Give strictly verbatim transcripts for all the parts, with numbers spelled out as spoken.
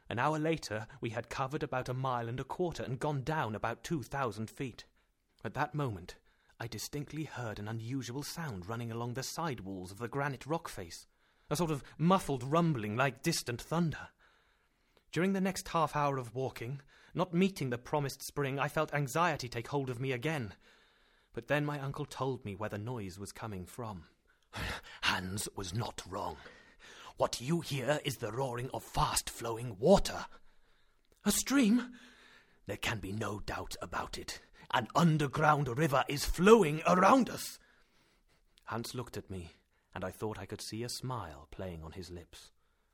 An hour later, we had covered about a mile and a quarter and gone down about two thousand feet. At that moment, I distinctly heard an unusual sound running along the side walls of the granite rock face, a sort of muffled rumbling like distant thunder. During the next half hour of walking, not meeting the promised spring, I felt anxiety take hold of me again. But then my uncle told me where the noise was coming from. Hans was not wrong. What you hear is the roaring of fast-flowing water. A stream? There can be no doubt about it. An underground river is flowing around us. Hans looked at me, and I thought I could see a smile playing on his lips.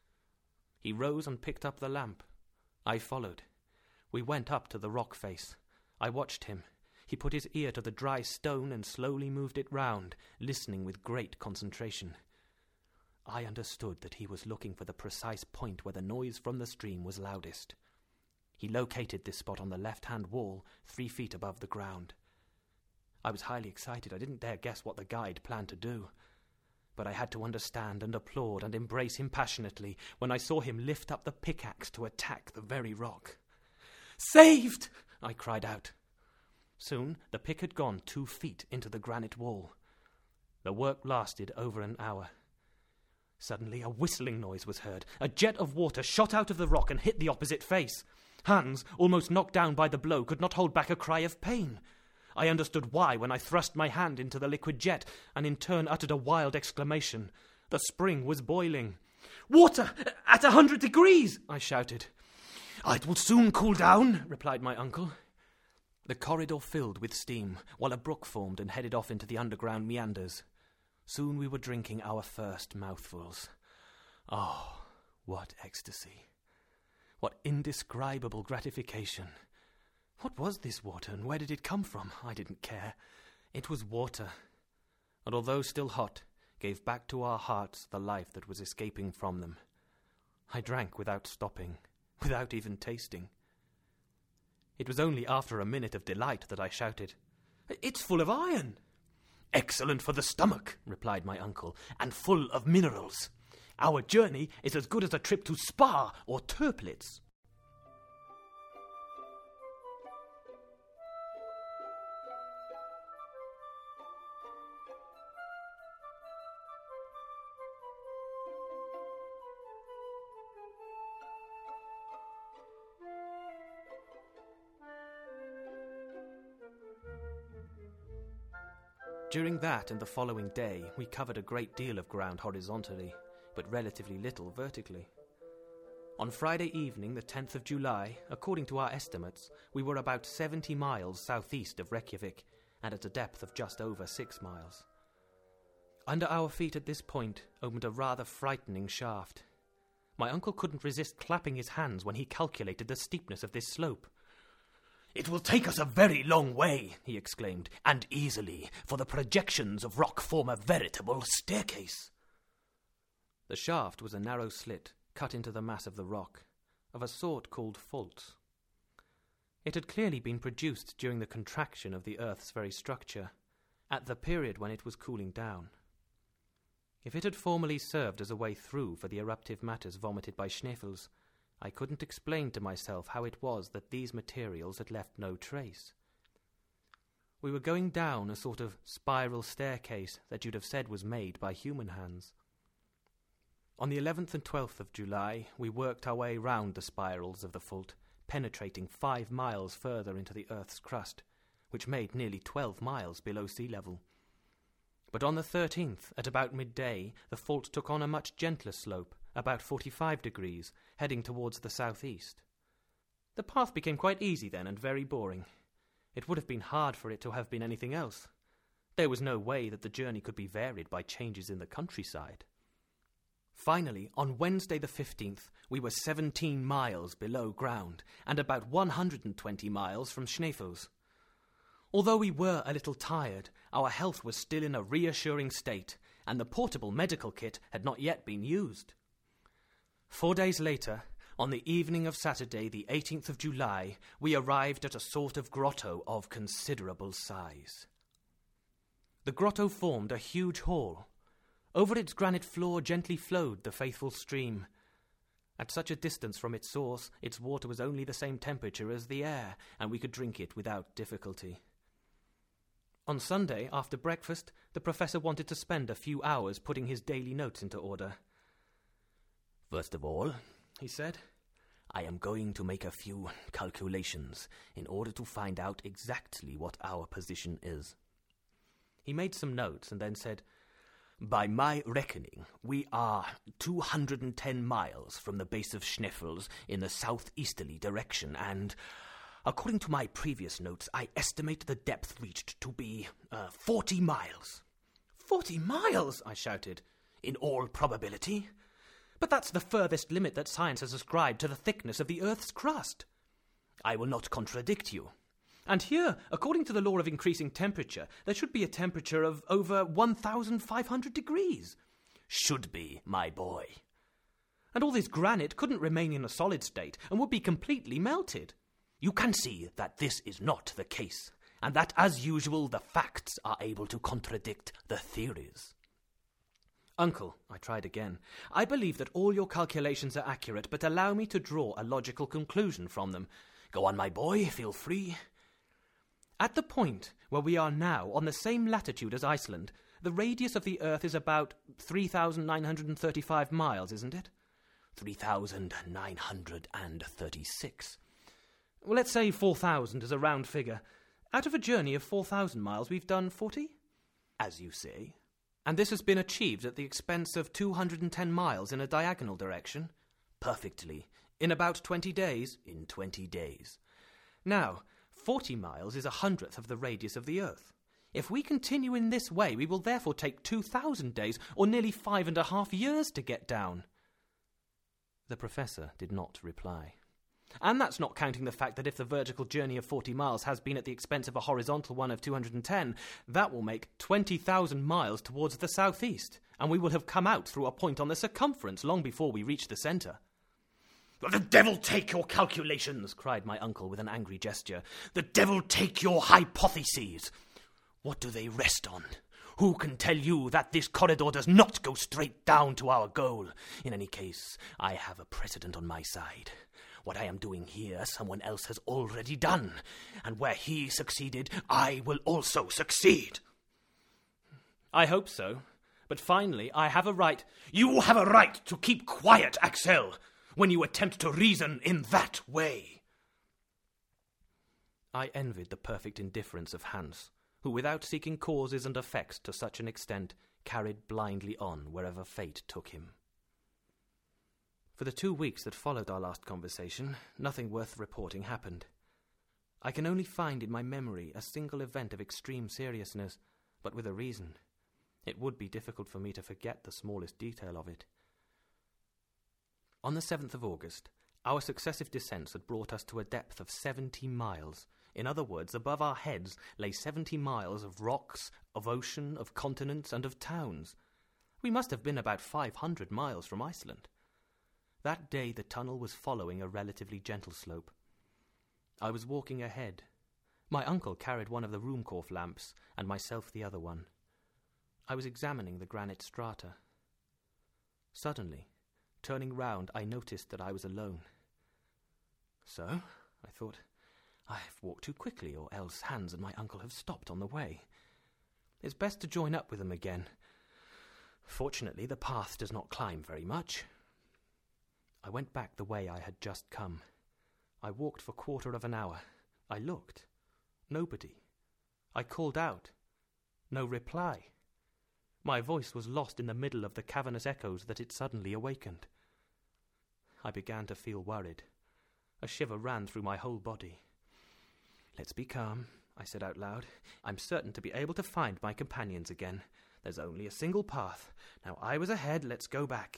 He rose and picked up the lamp. I followed. We went up to the rock face. I watched him. He put his ear to the dry stone and slowly moved it round, listening with great concentration. I understood that he was looking for the precise point where the noise from the stream was loudest. He located this spot on the left-hand wall, three feet above the ground. I was highly excited. I didn't dare guess what the guide planned to do. But I had to understand and applaud and embrace him passionately when I saw him lift up the pickaxe to attack the very rock. "Saved!" I cried out. Soon the pick had gone two feet into the granite wall. The work lasted over an hour. Suddenly a whistling noise was heard. A jet of water shot out of the rock and hit the opposite face. Hans, almost knocked down by the blow, could not hold back a cry of pain. I understood why when I thrust my hand into the liquid jet and in turn uttered a wild exclamation. The spring was boiling. "Water! At a hundred degrees!" I shouted. "It will soon cool down," replied my uncle. The corridor filled with steam, while a brook formed and headed off into the underground meanders. Soon we were drinking our first mouthfuls. Oh, what ecstasy! What indescribable gratification! What was this water, and where did it come from? I didn't care. It was water, and although still hot, gave back to our hearts the life that was escaping from them. I drank without stopping, without even tasting. It was only after a minute of delight that I shouted, "It's full of iron!" "Excellent for the stomach," replied my uncle, "and full of minerals. Our journey is as good as a trip to Spa or Töplitz." During that and the following day, we covered a great deal of ground horizontally, but relatively little vertically. On Friday evening, the tenth of July, according to our estimates, we were about seventy miles southeast of Reykjavik, and at a depth of just over six miles. Under our feet at this point opened a rather frightening shaft. My uncle couldn't resist clapping his hands when he calculated the steepness of this slope. "It will take us a very long way," he exclaimed, "and easily, for the projections of rock form a veritable staircase." The shaft was a narrow slit cut into the mass of the rock, of a sort called faults. It had clearly been produced during the contraction of the earth's very structure, at the period when it was cooling down. If it had formerly served as a way through for the eruptive matters vomited by Schneefels, I couldn't explain to myself how it was that these materials had left no trace. We were going down a sort of spiral staircase that you'd have said was made by human hands. On the eleventh and twelfth of July, we worked our way round the spirals of the fault, penetrating five miles further into the earth's crust, which made nearly twelve miles below sea level. But on the thirteenth, at about midday, the fault took on a much gentler slope, about forty-five degrees, heading towards the southeast. The path became quite easy then and very boring. It would have been hard for it to have been anything else. There was no way that the journey could be varied by changes in the countryside. Finally, on Wednesday the fifteenth, we were seventeen miles below ground and about one hundred twenty miles from Schneefels. Although we were a little tired, our health was still in a reassuring state, and the portable medical kit had not yet been used. Four days later, on the evening of Saturday, the eighteenth of July, we arrived at a sort of grotto of considerable size. The grotto formed a huge hall. Over its granite floor gently flowed the faithful stream. At such a distance from its source, its water was only the same temperature as the air, and we could drink it without difficulty. On Sunday, after breakfast, the professor wanted to spend a few hours putting his daily notes into order. "First of all," he said, "I am going to make a few calculations in order to find out exactly what our position is." He made some notes and then said, "By my reckoning, we are two hundred ten miles from the base of Schneefels in the southeasterly direction, and, according to my previous notes, I estimate the depth reached to be uh, forty miles. Forty miles? I shouted. In all probability. But that's the furthest limit that science has ascribed to the thickness of the Earth's crust. I will not contradict you. And here, according to the law of increasing temperature, there should be a temperature of over one thousand five hundred degrees. Should be, my boy. And all this granite couldn't remain in a solid state and would be completely melted. You can see that this is not the case, and that, as usual, the facts are able to contradict the theories. Uncle, I tried again, I believe that all your calculations are accurate, but allow me to draw a logical conclusion from them. Go on, my boy, feel free. At the point where we are now, on the same latitude as Iceland, the radius of the Earth is about three thousand nine hundred thirty-five miles, isn't it? three thousand nine hundred thirty-six. Well, let's say four thousand as a round figure. Out of a journey of four thousand miles, we've done forty? As you say. And this has been achieved at the expense of two hundred ten miles in a diagonal direction? Perfectly. In about twenty days? In twenty days. Now, forty miles is a hundredth of the radius of the Earth. If we continue in this way, we will therefore take two thousand days, or nearly five and a half years, to get down. The professor did not reply. And that's not counting the fact that if the vertical journey of forty miles has been at the expense of a horizontal one of two hundred ten, that will make twenty thousand miles towards the southeast, and we will have come out through a point on the circumference long before we reach the centre. "The devil take your calculations!" cried my uncle with an angry gesture. "The devil take your hypotheses! What do they rest on? Who can tell you that this corridor does not go straight down to our goal? In any case, I have a precedent on my side. What I am doing here, someone else has already done, and where he succeeded, I will also succeed." I hope so, but finally I have a right... You have a right to keep quiet, Axel, when you attempt to reason in that way. I envied the perfect indifference of Hans, who, without seeking causes and effects to such an extent, carried blindly on wherever fate took him. For the two weeks that followed our last conversation, nothing worth reporting happened. I can only find in my memory a single event of extreme seriousness, but with a reason. It would be difficult for me to forget the smallest detail of it. On the seventh of August, our successive descents had brought us to a depth of seventy miles. In other words, above our heads lay seventy miles of rocks, of ocean, of continents, and of towns. We must have been about five hundred miles from Iceland. That day the tunnel was following a relatively gentle slope. I was walking ahead. My uncle carried one of the Ruhmkorff lamps, and myself the other one. I was examining the granite strata. Suddenly, turning round, I noticed that I was alone. So, I thought, I've walked too quickly, or else Hans and my uncle have stopped on the way. It's best to join up with them again. Fortunately, the path does not climb very much. I went back the way I had just come. I walked for a quarter of an hour. I looked. Nobody. I called out. No reply. My voice was lost in the middle of the cavernous echoes that it suddenly awakened. I began to feel worried. A shiver ran through my whole body. "Let's be calm," I said out loud. "I'm certain to be able to find my companions again. There's only a single path. Now I was ahead, let's go back."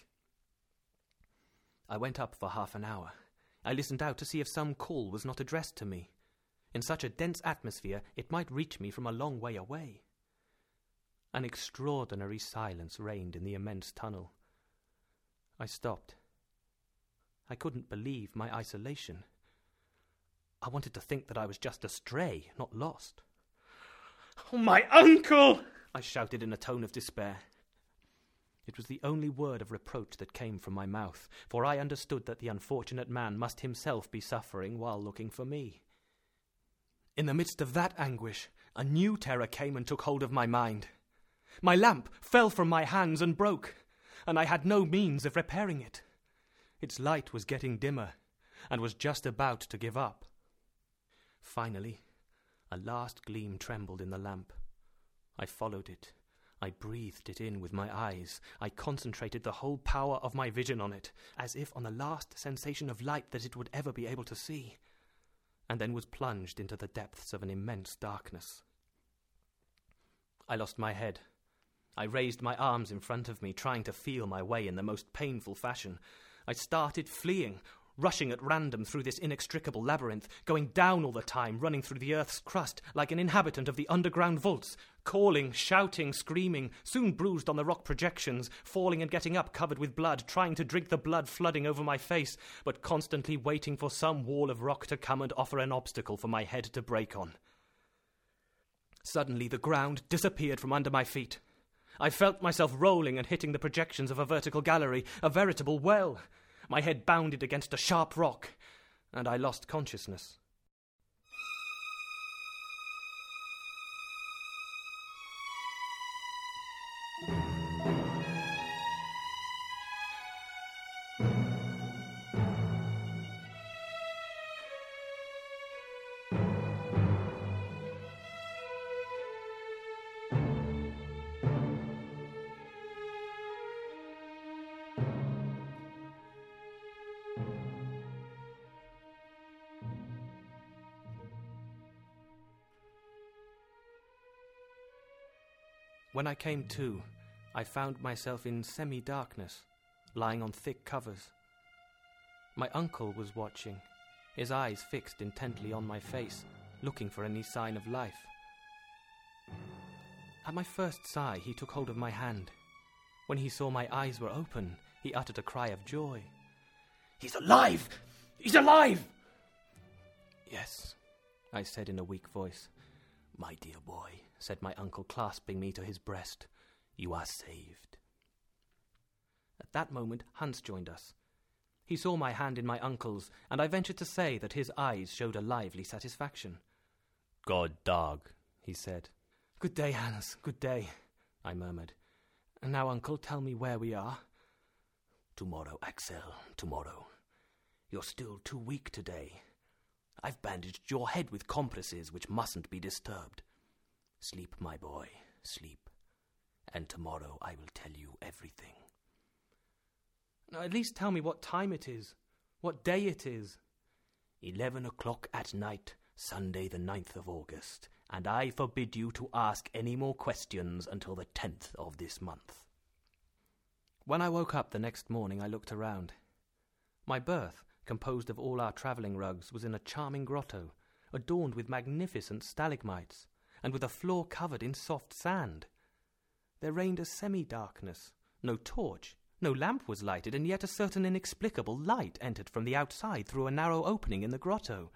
I went up for half an hour. I listened out to see if some call was not addressed to me. In such a dense atmosphere, it might reach me from a long way away. An extraordinary silence reigned in the immense tunnel. I stopped. I couldn't believe my isolation. I wanted to think that I was just astray, not lost. "Oh, my uncle!" I shouted in a tone of despair. It was the only word of reproach that came from my mouth, for I understood that the unfortunate man must himself be suffering while looking for me. In the midst of that anguish, a new terror came and took hold of my mind. My lamp fell from my hands and broke, and I had no means of repairing it. Its light was getting dimmer, and was just about to give up. Finally, a last gleam trembled in the lamp. I followed it. I breathed it in with my eyes. I concentrated the whole power of my vision on it, as if on the last sensation of light that it would ever be able to see, and then was plunged into the depths of an immense darkness. I lost my head. I raised my arms in front of me, trying to feel my way in the most painful fashion. I started fleeing, rushing at random through this inextricable labyrinth, going down all the time, running through the earth's crust like an inhabitant of the underground vaults, calling, shouting, screaming, soon bruised on the rock projections, falling and getting up covered with blood, trying to drink the blood flooding over my face, but constantly waiting for some wall of rock to come and offer an obstacle for my head to break on. Suddenly the ground disappeared from under my feet. I felt myself rolling and hitting the projections of a vertical gallery, a veritable well. My head bounded against a sharp rock, and I lost consciousness. When I came to, I found myself in semi-darkness, lying on thick covers. My uncle was watching, his eyes fixed intently on my face, looking for any sign of life. At my first sigh, he took hold of my hand. When he saw my eyes were open, he uttered a cry of joy. "He's alive! He's alive!" "Yes," I said in a weak voice. "My dear boy," said my uncle, clasping me to his breast, "you are saved." At that moment, Hans joined us. He saw my hand in my uncle's, and I ventured to say that his eyes showed a lively satisfaction. "Good dog," he said. "Good day, Hans, good day," I murmured. "And now, uncle, tell me where we are." "Tomorrow, Axel, tomorrow. You're still too weak today. I've bandaged your head with compresses which mustn't be disturbed. Sleep, my boy, sleep. And tomorrow I will tell you everything." Now, at least tell me what time it is, what day it is. Eleven o'clock at night, Sunday the ninth of August, and I forbid you to ask any more questions until the tenth of this month. When I woke up the next morning, I looked around. My berth, composed of all our travelling rugs, was in a charming grotto, adorned with magnificent stalagmites, and with a floor covered in soft sand. There reigned a semi-darkness. No torch, no lamp was lighted, and yet a certain inexplicable light entered from the outside through a narrow opening in the grotto.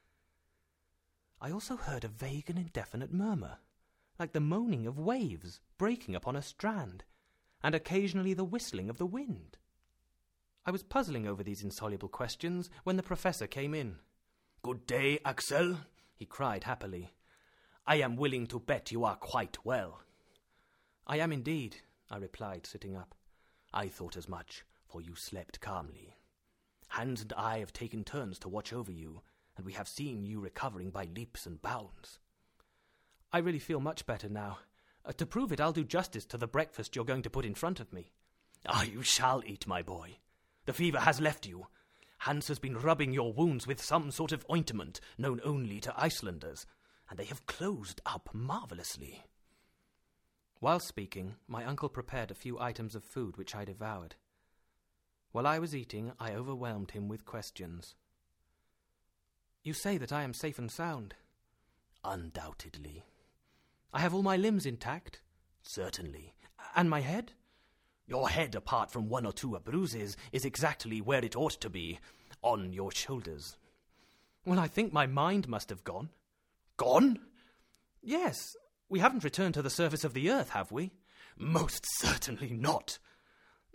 I also heard a vague and indefinite murmur, like the moaning of waves breaking upon a strand, and occasionally the whistling of the wind. I was puzzling over these insoluble questions when the professor came in. "Good day, Axel," he cried happily. "I am willing to bet you are quite well." "I am indeed," I replied, sitting up. "I thought as much, for you slept calmly. Hans and I have taken turns to watch over you, and we have seen you recovering by leaps and bounds." "I really feel much better now. Uh, to prove it, I'll do justice to the breakfast you're going to put in front of me." "Ah, you shall eat, my boy. The fever has left you. Hans has been rubbing your wounds with some sort of ointment known only to Icelanders, and they have closed up marvellously." While speaking, my uncle prepared a few items of food which I devoured. While I was eating, I overwhelmed him with questions. "You say that I am safe and sound?" "Undoubtedly." "I have all my limbs intact?" "Certainly." "And my head?" "Your head, apart from one or two bruises, is exactly where it ought to be, on your shoulders." "Well, I think my mind must have gone." "Gone?" "Yes. We haven't returned to the surface of the earth, have we?" "Most certainly not."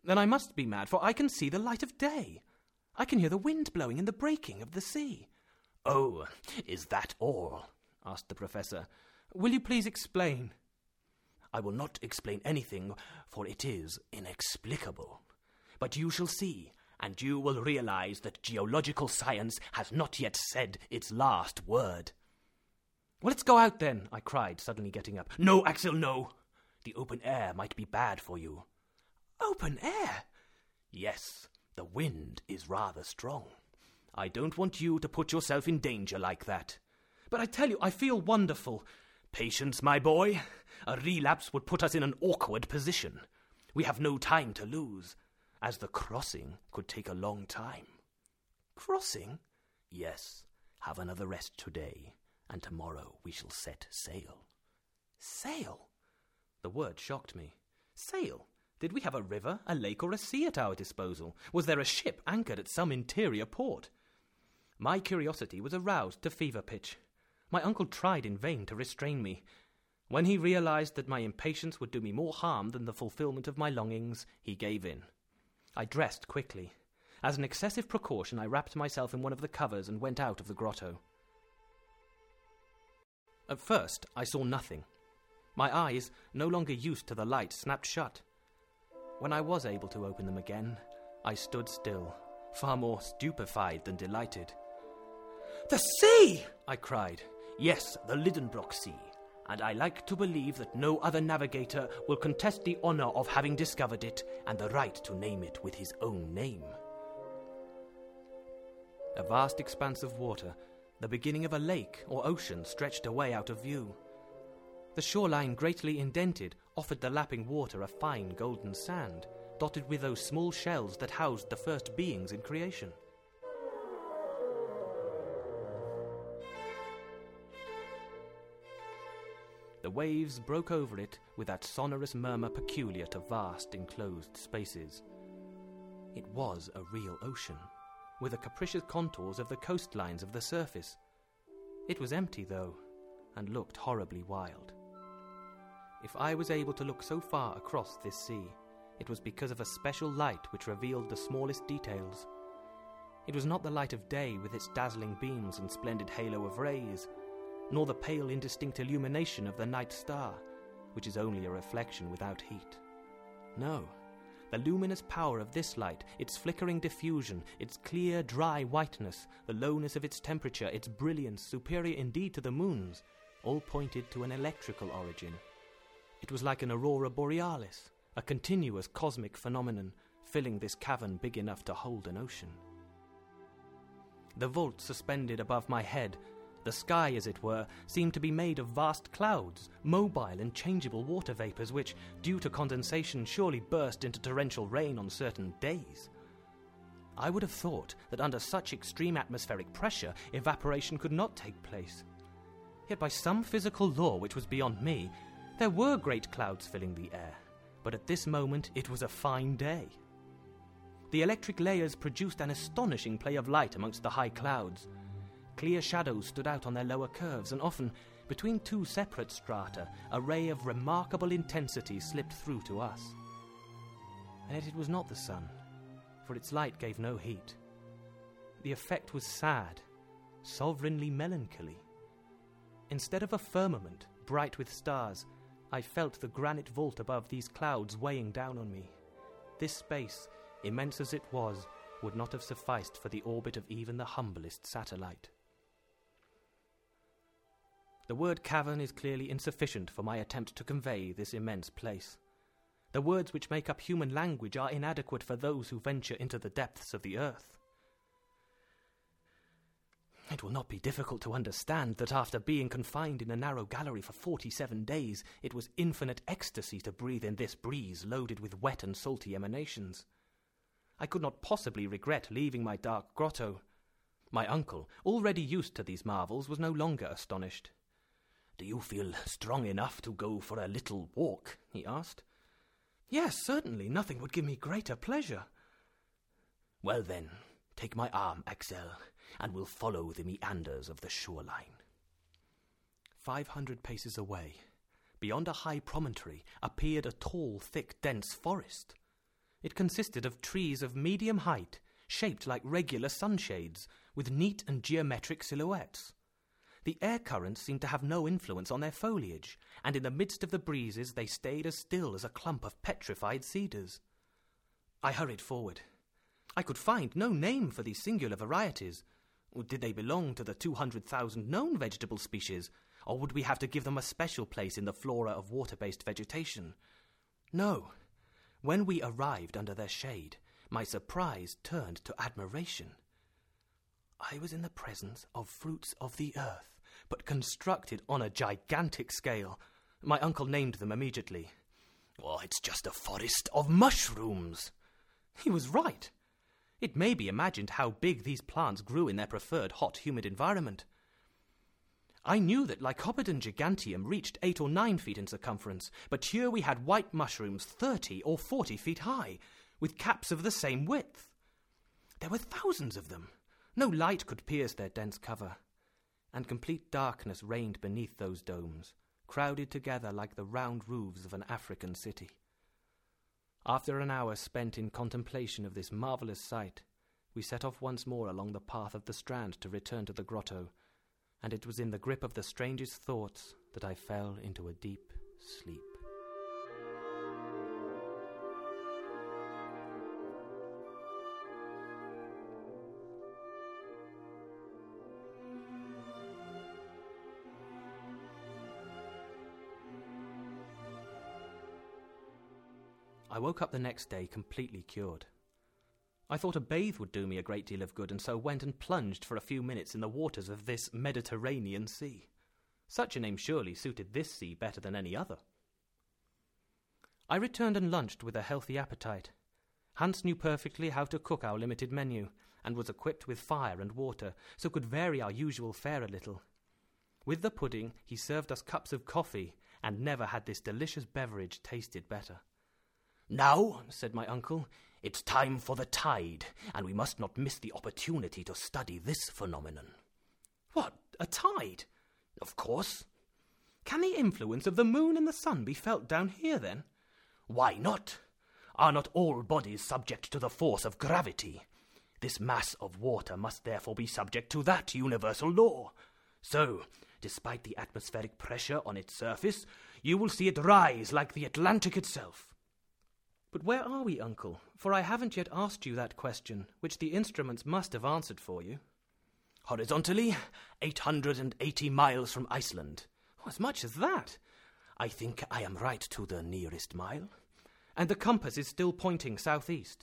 Then I must be mad, for I can see the light of day. I can hear the wind blowing and the breaking of the sea. Oh, is that all? Asked the Professor. Will you please explain? I will not explain anything, for it is inexplicable. But you shall see, and you will realize that geological science has not yet said its last word. Well, let's go out then, I cried, suddenly getting up. No, Axel, no. The open air might be bad for you. Open air? Yes, the wind is rather strong. I don't want you to put yourself in danger like that. But I tell you, I feel wonderful. Patience, my boy. A relapse would put us in an awkward position. We have no time to lose, as the crossing could take a long time. Crossing? Yes. Have another rest today, and tomorrow we shall set sail. Sail? The word shocked me. Sail? Did we have a river, a lake, or a sea at our disposal? Was there a ship anchored at some interior port? My curiosity was aroused to fever pitch. My uncle tried in vain to restrain me. When he realized that my impatience would do me more harm than the fulfillment of my longings, he gave in. I dressed quickly. As an excessive precaution, I wrapped myself in one of the covers and went out of the grotto. At first, I saw nothing. My eyes, no longer used to the light, snapped shut. When I was able to open them again, I stood still, far more stupefied than delighted. "The sea!" I cried. "Yes, the Lidenbrock Sea, and I like to believe that no other navigator will contest the honor of having discovered it and the right to name it with his own name." A vast expanse of water, the beginning of a lake or ocean, stretched away out of view. The shoreline, greatly indented, offered the lapping water a fine golden sand, dotted with those small shells that housed the first beings in creation. The waves broke over it with that sonorous murmur peculiar to vast enclosed spaces. It was a real ocean, with the capricious contours of the coastlines of the surface. It was empty, though, and looked horribly wild. If I was able to look so far across this sea, it was because of a special light which revealed the smallest details. It was not the light of day with its dazzling beams and splendid halo of rays, nor the pale indistinct illumination of the night star, which is only a reflection without heat. No, the luminous power of this light, its flickering diffusion, its clear, dry whiteness, the lowness of its temperature, its brilliance, superior indeed to the moon's, all pointed to an electrical origin. It was like an aurora borealis, a continuous cosmic phenomenon, filling this cavern big enough to hold an ocean. The vault suspended above my head, the sky, as it were, seemed to be made of vast clouds, mobile and changeable water vapours which, due to condensation, surely burst into torrential rain on certain days. I would have thought that under such extreme atmospheric pressure, evaporation could not take place. Yet by some physical law which was beyond me, there were great clouds filling the air, but at this moment it was a fine day. The electric layers produced an astonishing play of light amongst the high clouds. Clear shadows stood out on their lower curves, and often, between two separate strata, a ray of remarkable intensity slipped through to us. And yet it was not the sun, for its light gave no heat. The effect was sad, sovereignly melancholy. Instead of a firmament, bright with stars, I felt the granite vault above these clouds weighing down on me. This space, immense as it was, would not have sufficed for the orbit of even the humblest satellite. The word cavern is clearly insufficient for my attempt to convey this immense place. The words which make up human language are inadequate for those who venture into the depths of the earth. It will not be difficult to understand that after being confined in a narrow gallery for forty-seven days, it was infinite ecstasy to breathe in this breeze loaded with wet and salty emanations. I could not possibly regret leaving my dark grotto. My uncle, already used to these marvels, was no longer astonished. "Do you feel strong enough to go for a little walk?" he asked. "Yes, certainly. Nothing would give me greater pleasure." "Well then, take my arm, Axel, and we'll follow the meanders of the shoreline." Five hundred paces away, beyond a high promontory, appeared a tall, thick, dense forest. It consisted of trees of medium height, shaped like regular sunshades, with neat and geometric silhouettes. The air currents seemed to have no influence on their foliage, and in the midst of the breezes they stayed as still as a clump of petrified cedars. I hurried forward. I could find no name for these singular varieties. Did they belong to the two hundred thousand known vegetable species, or would we have to give them a special place in the flora of water-based vegetation? No. When we arrived under their shade, my surprise turned to admiration. I was in the presence of fruits of the earth, but constructed on a gigantic scale. My uncle named them immediately. Oh, it's just a forest of mushrooms. He was right. It may be imagined how big these plants grew in their preferred hot, humid environment. I knew that Lycopodon giganteum reached eight or nine feet in circumference, but here we had white mushrooms thirty or forty feet high, with caps of the same width. There were thousands of them. No light could pierce their dense cover, and complete darkness reigned beneath those domes, crowded together like the round roofs of an African city. After an hour spent in contemplation of this marvellous sight, we set off once more along the path of the Strand to return to the grotto, and it was in the grip of the strangest thoughts that I fell into a deep sleep. I woke up the next day completely cured. I thought a bathe would do me a great deal of good, and so went and plunged for a few minutes in the waters of this Mediterranean Sea. Such a name surely suited this sea better than any other. I returned and lunched with a healthy appetite. Hans knew perfectly how to cook our limited menu, and was equipped with fire and water, so could vary our usual fare a little. With the pudding, he served us cups of coffee, and never had this delicious beverage tasted better. Now, said my uncle, it's time for the tide, and we must not miss the opportunity to study this phenomenon. What, a tide? Of course. Can the influence of the moon and the sun be felt down here, then? Why not? Are not all bodies subject to the force of gravity? This mass of water must therefore be subject to that universal law. So, despite the atmospheric pressure on its surface, you will see it rise like the Atlantic itself. But where are we, uncle? For I haven't yet asked you that question, which the instruments must have answered for you. Horizontally, eight hundred eighty miles from Iceland. Oh, as much as that? I think I am right to the nearest mile. And the compass is still pointing southeast?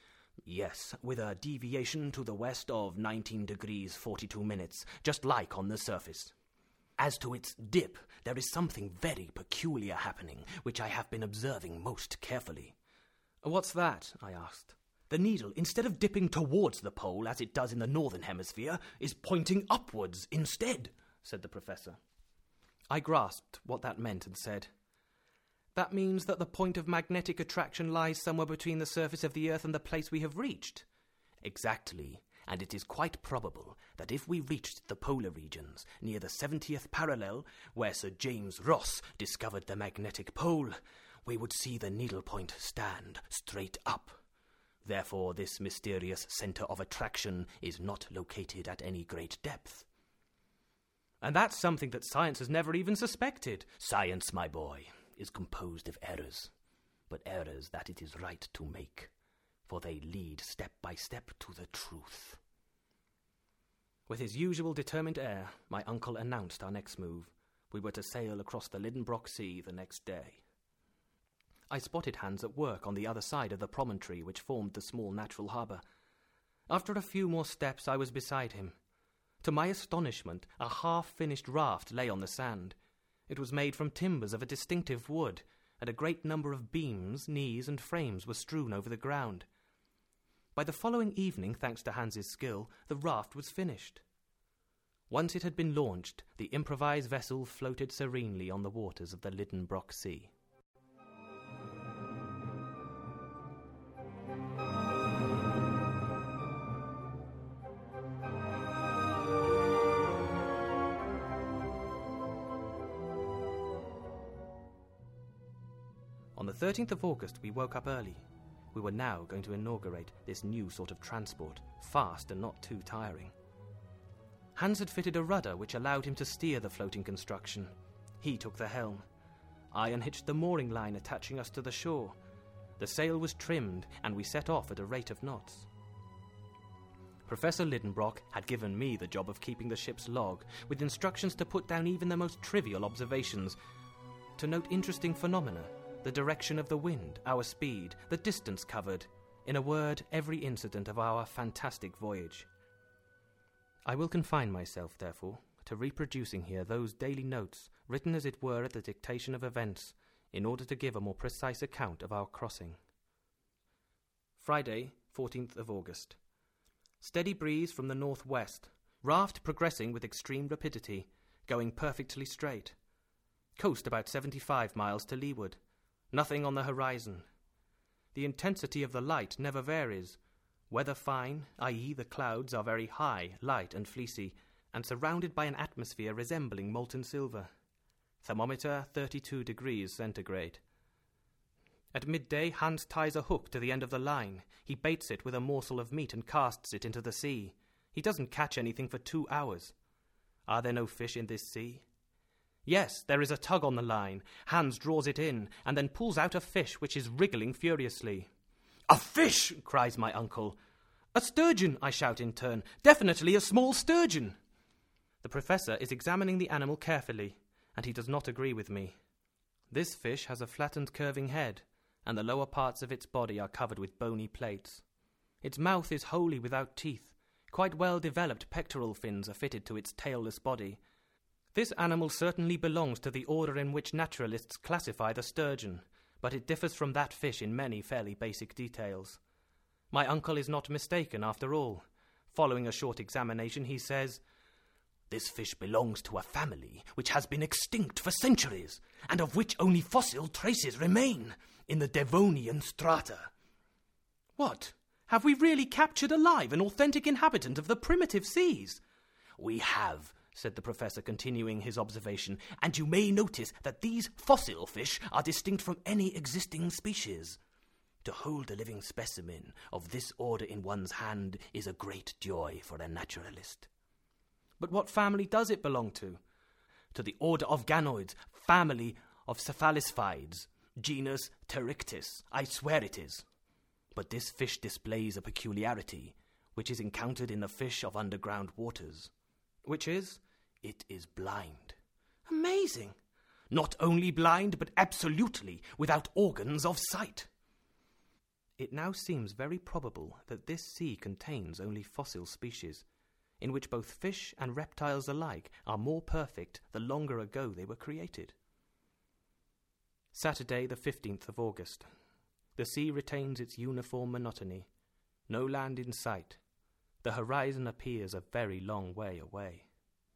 Yes, with a deviation to the west of nineteen degrees forty-two minutes, just like on the surface. As to its dip, there is something very peculiar happening, which I have been observing most carefully. What's that? I asked. The needle, instead of dipping towards the pole as it does in the northern hemisphere, is pointing upwards instead, said the professor. I grasped what that meant and said, That means that the point of magnetic attraction lies somewhere between the surface of the earth and the place we have reached. Exactly, and it is quite probable that if we reached the polar regions near the seventieth parallel, where Sir James Ross discovered the magnetic pole, we would see the needlepoint stand straight up. Therefore, this mysterious centre of attraction is not located at any great depth. And that's something that science has never even suspected. Science, my boy, is composed of errors, but errors that it is right to make, for they lead step by step to the truth. With his usual determined air, my uncle announced our next move. We were to sail across the Lidenbrock Sea the next day. I spotted Hans at work on the other side of the promontory which formed the small natural harbour. After a few more steps, I was beside him. To my astonishment, a half-finished raft lay on the sand. It was made from timbers of a distinctive wood, and a great number of beams, knees, and frames were strewn over the ground. By the following evening, thanks to Hans's skill, the raft was finished. Once it had been launched, the improvised vessel floated serenely on the waters of the Lidenbrock Sea. On the thirteenth of August, we woke up early. We were now going to inaugurate this new sort of transport, fast and not too tiring. Hans had fitted a rudder which allowed him to steer the floating construction. He took the helm. I unhitched the mooring line attaching us to the shore. The sail was trimmed, and we set off at a rate of knots. Professor Lidenbrock had given me the job of keeping the ship's log, with instructions to put down even the most trivial observations, to note interesting phenomena, the direction of the wind, our speed, the distance covered, in a word, every incident of our fantastic voyage. I will confine myself, therefore, to reproducing here those daily notes, written as it were at the dictation of events, in order to give a more precise account of our crossing. Friday, fourteenth of August. Steady breeze from the northwest. Raft progressing with extreme rapidity, going perfectly straight. Coast about seventy-five miles to leeward. Nothing on the horizon. The intensity of the light never varies. Weather fine, that is the clouds are very high, light and fleecy, and surrounded by an atmosphere resembling molten silver. Thermometer thirty-two degrees centigrade. At midday, Hans ties a hook to the end of the line. He baits it with a morsel of meat and casts it into the sea. He doesn't catch anything for two hours. Are there no fish in this sea? Yes, there is a tug on the line. Hans draws it in, and then pulls out a fish which is wriggling furiously. "A fish!" cries my uncle. "A sturgeon!" I shout in turn. "Definitely a small sturgeon!" The professor is examining the animal carefully, and he does not agree with me. This fish has a flattened curving head, and the lower parts of its body are covered with bony plates. Its mouth is wholly without teeth. Quite well-developed pectoral fins are fitted to its tailless body. This animal certainly belongs to the order in which naturalists classify the sturgeon, but it differs from that fish in many fairly basic details. My uncle is not mistaken after all. Following a short examination, he says, "This fish belongs to a family which has been extinct for centuries, and of which only fossil traces remain in the Devonian strata." What? Have we really captured alive an authentic inhabitant of the primitive seas? "We have," said the professor, continuing his observation, "and you may notice that these fossil fish are distinct from any existing species. To hold a living specimen of this order in one's hand is a great joy for a naturalist." "But what family does it belong to?" "To the order of ganoids, family of cephalosphides, genus Pteryctis, I swear it is. But this fish displays a peculiarity, which is encountered in the fish of underground waters." "Which is?" "It is blind." "Amazing." "Not only blind, but absolutely without organs of sight." It now seems very probable that this sea contains only fossil species, in which both fish and reptiles alike are more perfect the longer ago they were created. Saturday, the fifteenth of August. The sea retains its uniform monotony. No land in sight. The horizon appears a very long way away.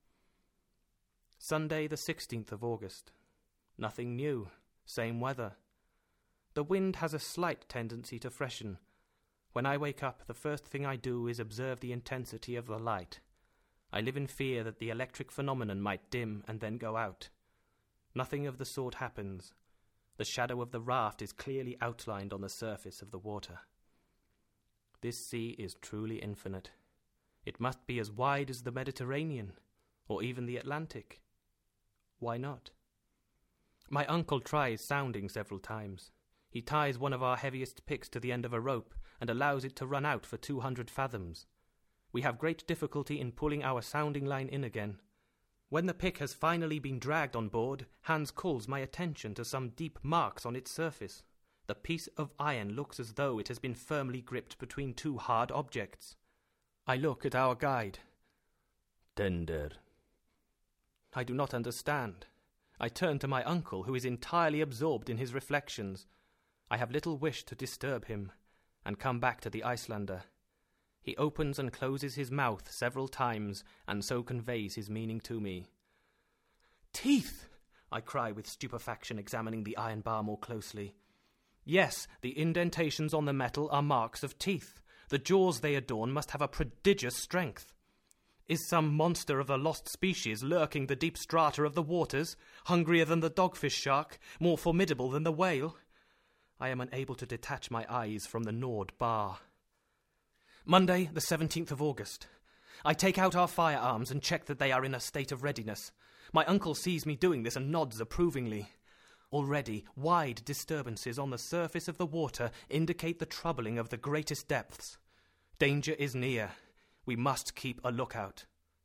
Sunday, the sixteenth of August. Nothing new. Same weather. The wind has a slight tendency to freshen. When I wake up, the first thing I do is observe the intensity of the light. I live in fear that the electric phenomenon might dim and then go out. Nothing of the sort happens. The shadow of the raft is clearly outlined on the surface of the water. This sea is truly infinite. It must be as wide as the Mediterranean, or even the Atlantic. Why not? My uncle tries sounding several times. He ties one of our heaviest picks to the end of a rope and allows it to run out for two hundred fathoms. We have great difficulty in pulling our sounding line in again. When the pick has finally been dragged on board, Hans calls my attention to some deep marks on its surface. The piece of iron looks as though it has been firmly gripped between two hard objects. I look at our guide. "Tender." I do not understand. I turn to my uncle, who is entirely absorbed in his reflections. I have little wish to disturb him, and come back to the Icelander. He opens and closes his mouth several times, and so conveys his meaning to me. "Teeth!" I cry with stupefaction, examining the iron bar more closely. Yes, the indentations on the metal are marks of teeth. The jaws they adorn must have a prodigious strength. Is some monster of a lost species lurking the deep strata of the waters, hungrier than the dogfish shark, more formidable than the whale? I am unable to detach my eyes from the gnawed bar. Monday, the seventeenth of August. I take out our firearms and check that they are in a state of readiness. My uncle sees me doing this and nods approvingly. Already, wide disturbances on the surface of the water indicate the troubling of the greatest depths. Danger is near. We must keep a lookout.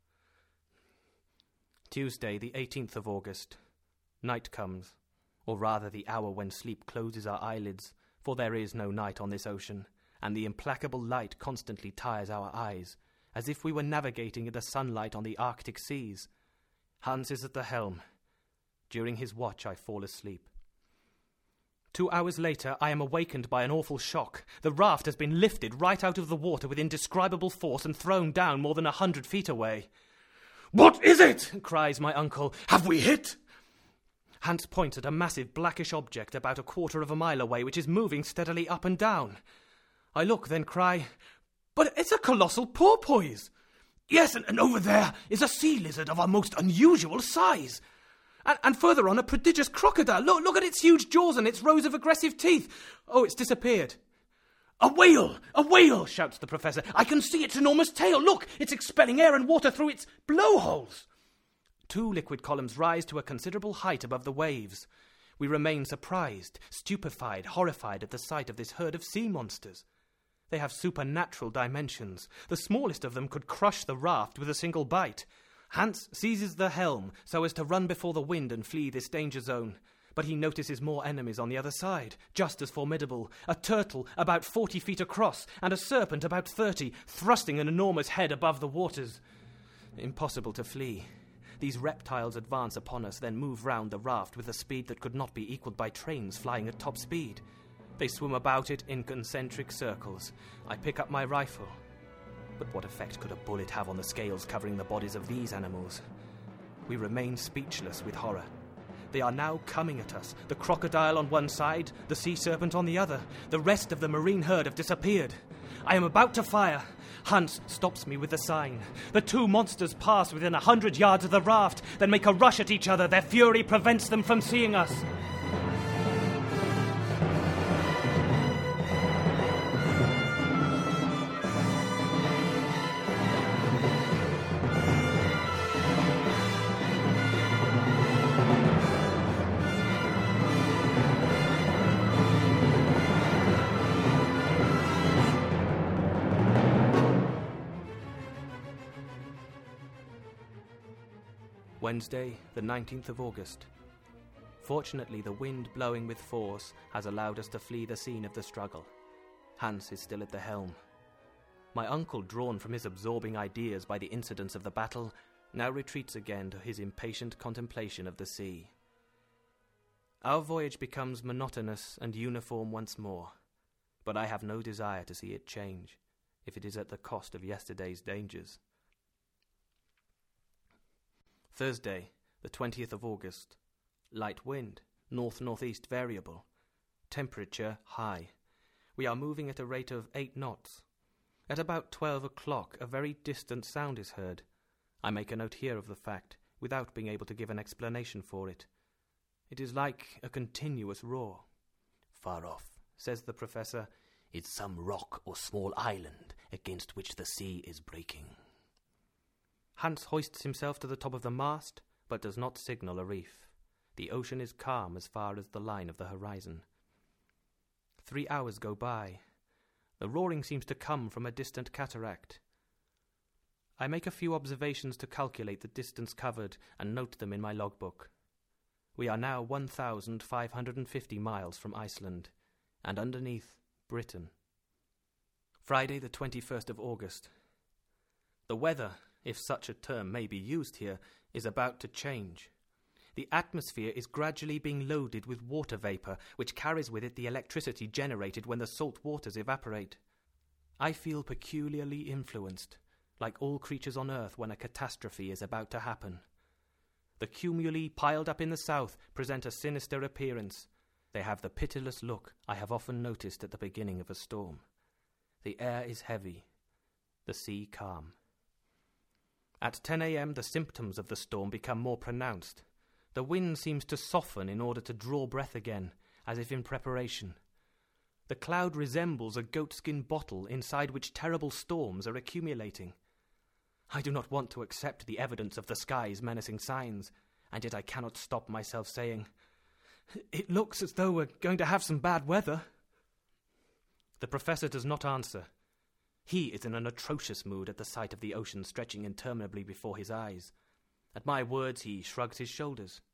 Tuesday, the eighteenth of August. Night comes, or rather the hour when sleep closes our eyelids, for there is no night on this ocean, and the implacable light constantly tires our eyes, as if we were navigating in the sunlight on the Arctic seas. Hans is at the helm. During his watch I fall asleep. Two hours later I am awakened by an awful shock. The raft has been lifted right out of the water with indescribable force and thrown down more than a hundred feet away. "What is it?" cries my uncle. "Have we hit?" Hans points at a massive blackish object about a quarter of a mile away which is moving steadily up and down. I look, then cry, "But it's a colossal porpoise!" "Yes, and, and over there is a sea lizard of a most unusual size." And, and further on, a prodigious crocodile. Look, look at its huge jaws and its rows of aggressive teeth. Oh, it's disappeared. "A whale! A whale!" shouts the professor. "I can see its enormous tail. Look, it's expelling air and water through its blowholes." Two liquid columns rise to a considerable height above the waves. We remain surprised, stupefied, horrified at the sight of this herd of sea monsters. They have supernatural dimensions. The smallest of them could crush the raft with a single bite. Hans seizes the helm so as to run before the wind and flee this danger zone. But he notices more enemies on the other side, just as formidable. A turtle about forty feet across, and a serpent about thirty, thrusting an enormous head above the waters. Impossible to flee. These reptiles advance upon us, then move round the raft with a speed that could not be equalled by trains flying at top speed. They swim about it in concentric circles. I pick up my rifle. But what effect could a bullet have on the scales covering the bodies of these animals? We remain speechless with horror. They are now coming at us, the crocodile on one side, the sea serpent on the other. The rest of the marine herd have disappeared. I am about to fire. Hans stops me with a sign. The two monsters pass within a hundred yards of the raft, then make a rush at each other. Their fury prevents them from seeing us. Wednesday, the nineteenth of August. Fortunately, the wind blowing with force has allowed us to flee the scene of the struggle. Hans is still at the helm. My uncle, drawn from his absorbing ideas by the incidents of the battle, now retreats again to his impatient contemplation of the sea. Our voyage becomes monotonous and uniform once more, but I have no desire to see it change, if it is at the cost of yesterday's dangers. Thursday, the twentieth of August. Light wind, north-northeast variable. Temperature high. We are moving at a rate of eight knots. At about twelve o'clock, a very distant sound is heard. I make a note here of the fact, without being able to give an explanation for it. It is like a continuous roar. "Far off," says the professor, "is some rock or small island against which the sea is breaking." Hans hoists himself to the top of the mast, but does not signal a reef. The ocean is calm as far as the line of the horizon. Three hours go by. The roaring seems to come from a distant cataract. I make a few observations to calculate the distance covered and note them in my logbook. We are now one thousand five hundred fifty miles from Iceland, and underneath, Britain. Friday, the twenty-first of August. The weather, if such a term may be used here, is about to change. The atmosphere is gradually being loaded with water vapour, which carries with it the electricity generated when the salt waters evaporate. I feel peculiarly influenced, like all creatures on earth when a catastrophe is about to happen. The cumuli piled up in the south present a sinister appearance. They have the pitiless look I have often noticed at the beginning of a storm. The air is heavy, the sea calm. At ten a.m. the symptoms of the storm become more pronounced. The wind seems to soften in order to draw breath again, as if in preparation. The cloud resembles a goatskin bottle inside which terrible storms are accumulating. I do not want to accept the evidence of the sky's menacing signs, and yet I cannot stop myself saying, "It looks as though we're going to have some bad weather." The professor does not answer. He is in an atrocious mood at the sight of the ocean stretching interminably before his eyes. At my words, he shrugs his shoulders.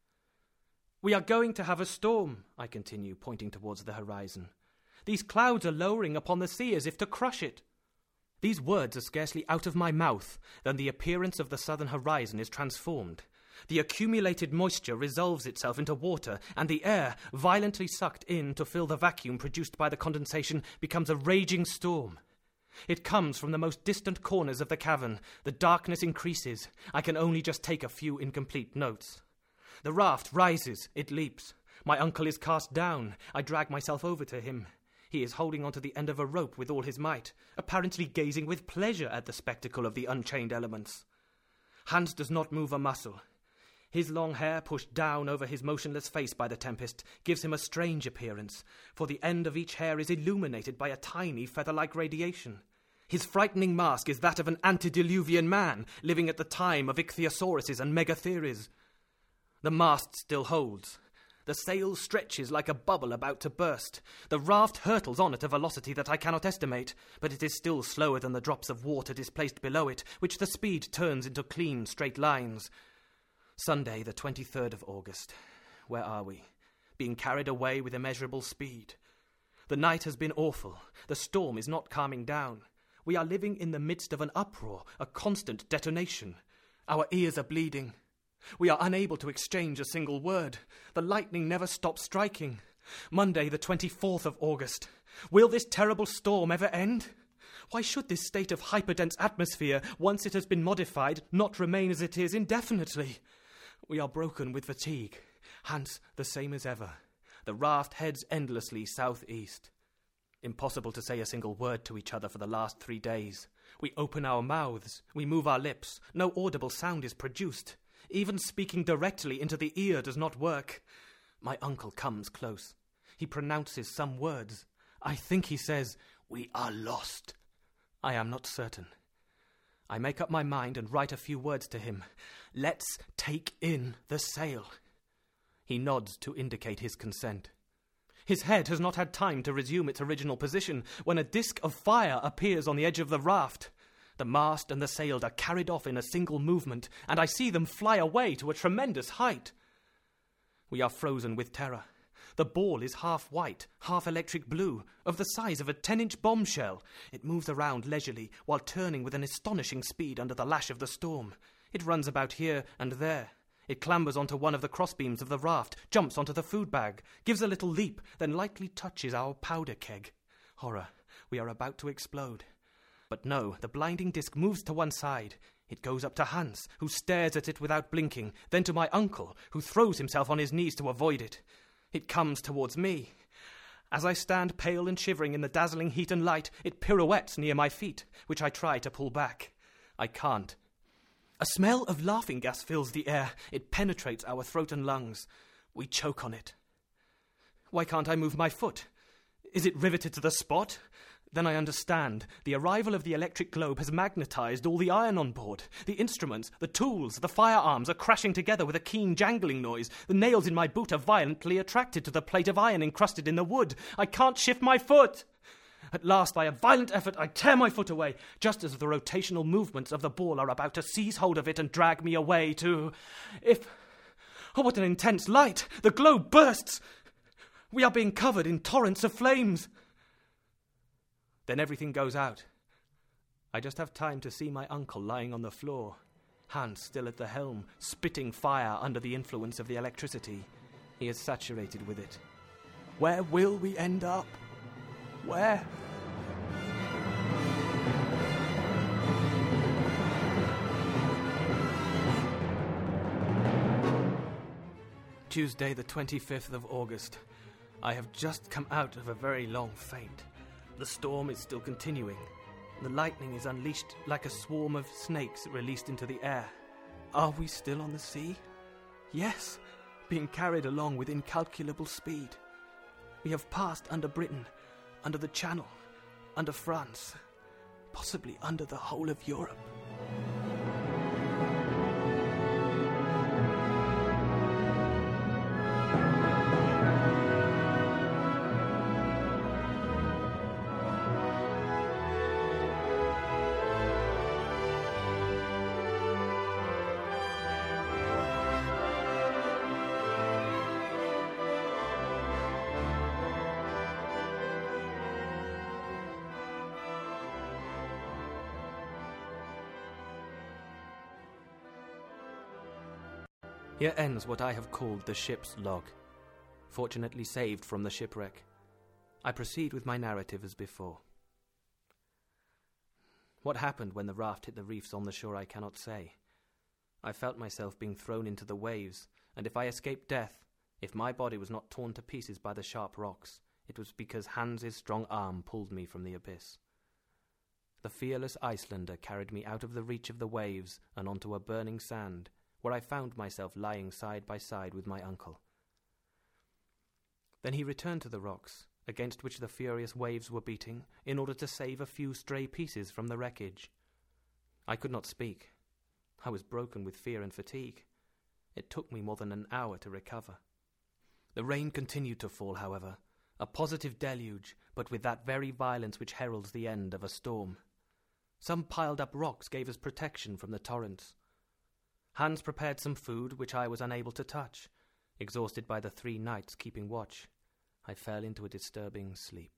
"We are going to have a storm," I continue, pointing towards the horizon. "These clouds are lowering upon the sea as if to crush it." These words are scarcely out of my mouth than the appearance of the southern horizon is transformed. The accumulated moisture resolves itself into water, and the air, violently sucked in to fill the vacuum produced by the condensation, becomes a raging storm. It comes from the most distant corners of the cavern. The darkness increases. I can only just take a few incomplete notes. The raft rises. It leaps. My uncle is cast down. I drag myself over to him. He is holding onto the end of a rope with all his might, apparently gazing with pleasure at the spectacle of the unchained elements. Hans does not move a muscle. His long hair, pushed down over his motionless face by the tempest, gives him a strange appearance, for the end of each hair is illuminated by a tiny feather-like radiation. His frightening mask is that of an antediluvian man living at the time of ichthyosaurus and megatheres. The mast still holds. The sail stretches like a bubble about to burst. The raft hurtles on at a velocity that I cannot estimate, but it is still slower than the drops of water displaced below it, which the speed turns into clean, straight lines. Sunday, the twenty-third of August. Where are we? Being carried away with immeasurable speed. The night has been awful. The storm is not calming down. We are living in the midst of an uproar, a constant detonation. Our ears are bleeding. We are unable to exchange a single word. The lightning never stops striking. Monday, the twenty-fourth of August. Will this terrible storm ever end? Why should this state of hyperdense atmosphere, once it has been modified, not remain as it is indefinitely? We are broken with fatigue. Hans, the same as ever. The raft heads endlessly southeast. Impossible to say a single word to each other for the last three days. We open our mouths. We move our lips. No audible sound is produced. Even speaking directly into the ear does not work. My uncle comes close. He pronounces some words. I think he says, "We are lost." I am not certain. I make up my mind and write a few words to him. "Let's take in the sail." He nods to indicate his consent. His head has not had time to resume its original position when a disc of fire appears on the edge of the raft. The mast and the sail are carried off in a single movement, and I see them fly away to a tremendous height. We are frozen with terror. The ball is half white, half electric blue, of the size of a ten-inch bombshell. It moves around leisurely, while turning with an astonishing speed under the lash of the storm. It runs about here and there. It clambers onto one of the crossbeams of the raft, jumps onto the food bag, gives a little leap, then lightly touches our powder keg. Horror, we are about to explode. But no, the blinding disc moves to one side. It goes up to Hans, who stares at it without blinking, then to my uncle, who throws himself on his knees to avoid it. It comes towards me. As I stand pale and shivering in the dazzling heat and light, it pirouettes near my feet, which I try to pull back. I can't. A smell of laughing gas fills the air. It penetrates our throat and lungs. We choke on it. Why can't I move my foot? Is it riveted to the spot? Then I understand. The arrival of the electric globe has magnetized all the iron on board. The instruments, the tools, the firearms are crashing together with a keen jangling noise. The nails in my boot are violently attracted to the plate of iron encrusted in the wood. I can't shift my foot. At last, by a violent effort, I tear my foot away, just as the rotational movements of the ball are about to seize hold of it and drag me away to... If... Oh, what an intense light! The globe bursts! We are being covered in torrents of flames. Then everything goes out. I just have time to see my uncle lying on the floor, Hans still at the helm, spitting fire under the influence of the electricity. He is saturated with it. Where will we end up? Where? Tuesday, the twenty-fifth of August. I have just come out of a very long faint. The storm is still continuing. The lightning is unleashed like a swarm of snakes released into the air. Are we still on the sea? Yes, being carried along with incalculable speed. We have passed under Britain. under the Channel, under France, possibly under the whole of Europe. Here ends what I have called the ship's log, fortunately saved from the shipwreck. I proceed with my narrative as before. What happened when the raft hit the reefs on the shore I cannot say. I felt myself being thrown into the waves, and if I escaped death, if my body was not torn to pieces by the sharp rocks, it was because Hans's strong arm pulled me from the abyss. The fearless Icelander carried me out of the reach of the waves and onto a burning sand, where I found myself lying side by side with my uncle. Then he returned to the rocks, against which the furious waves were beating, in order to save a few stray pieces from the wreckage. I could not speak. I was broken with fear and fatigue. It took me more than an hour to recover. The rain continued to fall, however, a positive deluge, but with that very violence which heralds the end of a storm. Some piled-up rocks gave us protection from the torrents. Hans prepared some food which I was unable to touch. Exhausted by the three nights keeping watch, I fell into a disturbing sleep.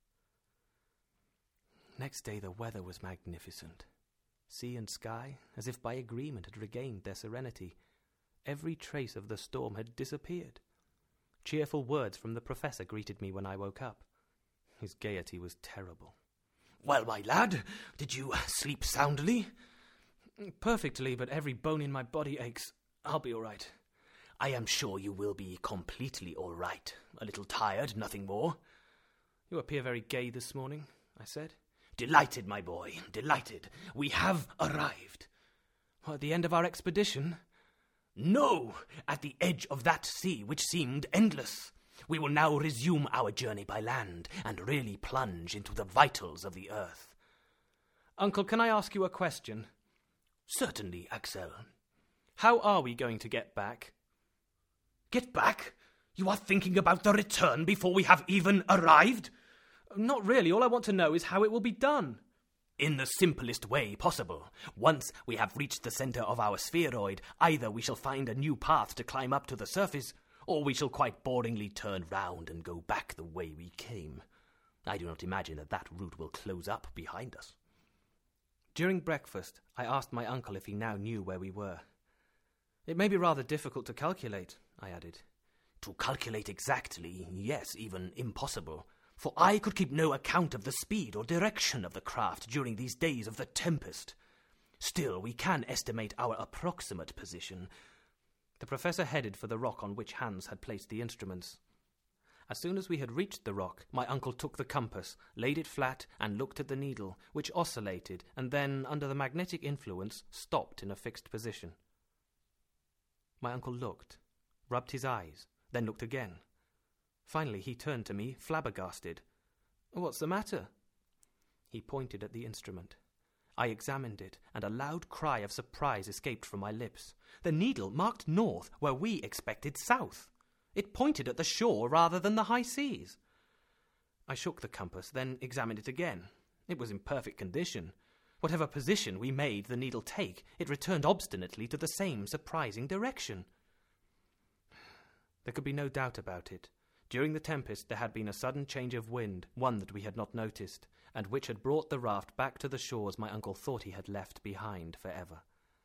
Next day the weather was magnificent. Sea and sky, as if by agreement, had regained their serenity. Every trace of the storm had disappeared. Cheerful words from the professor greeted me when I woke up. His gaiety was terrible. "Well, my lad, did you sleep soundly?" "Perfectly, but every bone in my body aches. I'll be all right." "I am sure you will be completely all right. A little tired, nothing more." "You appear very gay this morning," I said. "Delighted, my boy, delighted. We have arrived." "At the end of our expedition?" "No, at the edge of that sea which seemed endless. We will now resume our journey by land and really plunge into the vitals of the earth." "Uncle, can I ask you a question?" "Certainly, Axel." "How are we going to get back?" "Get back? You are thinking about the return before we have even arrived?" "Not really. All I want to know is how it will be done." "In the simplest way possible. Once we have reached the center of our spheroid, either we shall find a new path to climb up to the surface, or we shall quite boringly turn round and go back the way we came. I do not imagine that that route will close up behind us." During breakfast, I asked my uncle if he now knew where we were. "It may be rather difficult to calculate," I added. "To calculate exactly, yes, even impossible, for I could keep no account of the speed or direction of the craft during these days of the tempest. Still, we can estimate our approximate position." The professor headed for the rock on which Hans had placed the instruments. As soon as we had reached the rock, my uncle took the compass, laid it flat, and looked at the needle, which oscillated, and then, under the magnetic influence, stopped in a fixed position. My uncle looked, rubbed his eyes, then looked again. Finally, he turned to me, flabbergasted. "What's the matter?" He pointed at the instrument. I examined it, and a loud cry of surprise escaped from my lips. The needle marked north, where we expected south. It pointed at the shore rather than the high seas. I shook the compass, then examined it again. It was in perfect condition. Whatever position we made the needle take, it returned obstinately to the same surprising direction. There could be no doubt about it. During the tempest there had been a sudden change of wind, one that we had not noticed, and which had brought the raft back to the shores my uncle thought he had left behind forever.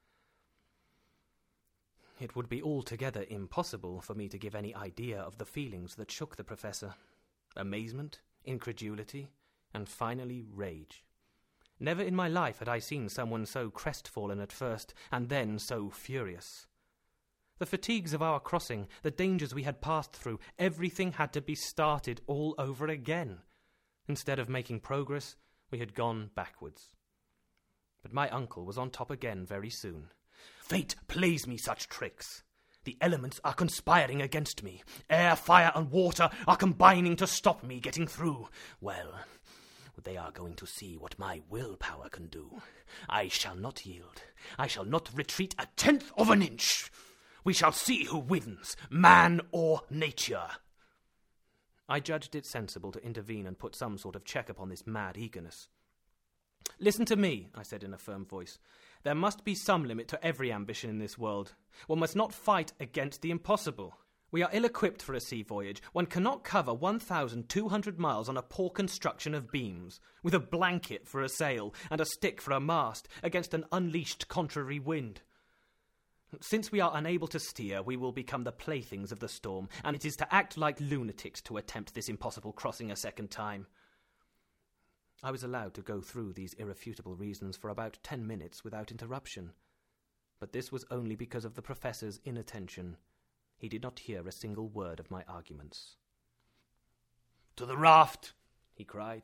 It would be altogether impossible for me to give any idea of the feelings that shook the professor. Amazement, incredulity, and finally rage. Never in my life had I seen someone so crestfallen at first, and then so furious. The fatigues of our crossing, the dangers we had passed through, everything had to be started all over again. Instead of making progress, we had gone backwards. But my uncle was on top again very soon. "Fate plays me such tricks. The elements are conspiring against me. Air, fire, and water are combining to stop me getting through. Well, they are going to see what my willpower can do. I shall not yield. I shall not retreat a tenth of an inch. We shall see who wins, man or nature. I judged it sensible to intervene and put some sort of check upon this mad eagerness. "Listen to me," I said in a firm voice. "There must be some limit to every ambition in this world. One must not fight against the impossible. We are ill-equipped for a sea voyage. One cannot cover one thousand two hundred miles on a poor construction of beams, with a blanket for a sail and a stick for a mast, against an unleashed contrary wind. Since we are unable to steer, we will become the playthings of the storm, and it is to act like lunatics to attempt this impossible crossing a second time." I was allowed to go through these irrefutable reasons for about ten minutes without interruption. But this was only because of the professor's inattention. He did not hear a single word of my arguments. "To the raft!" he cried.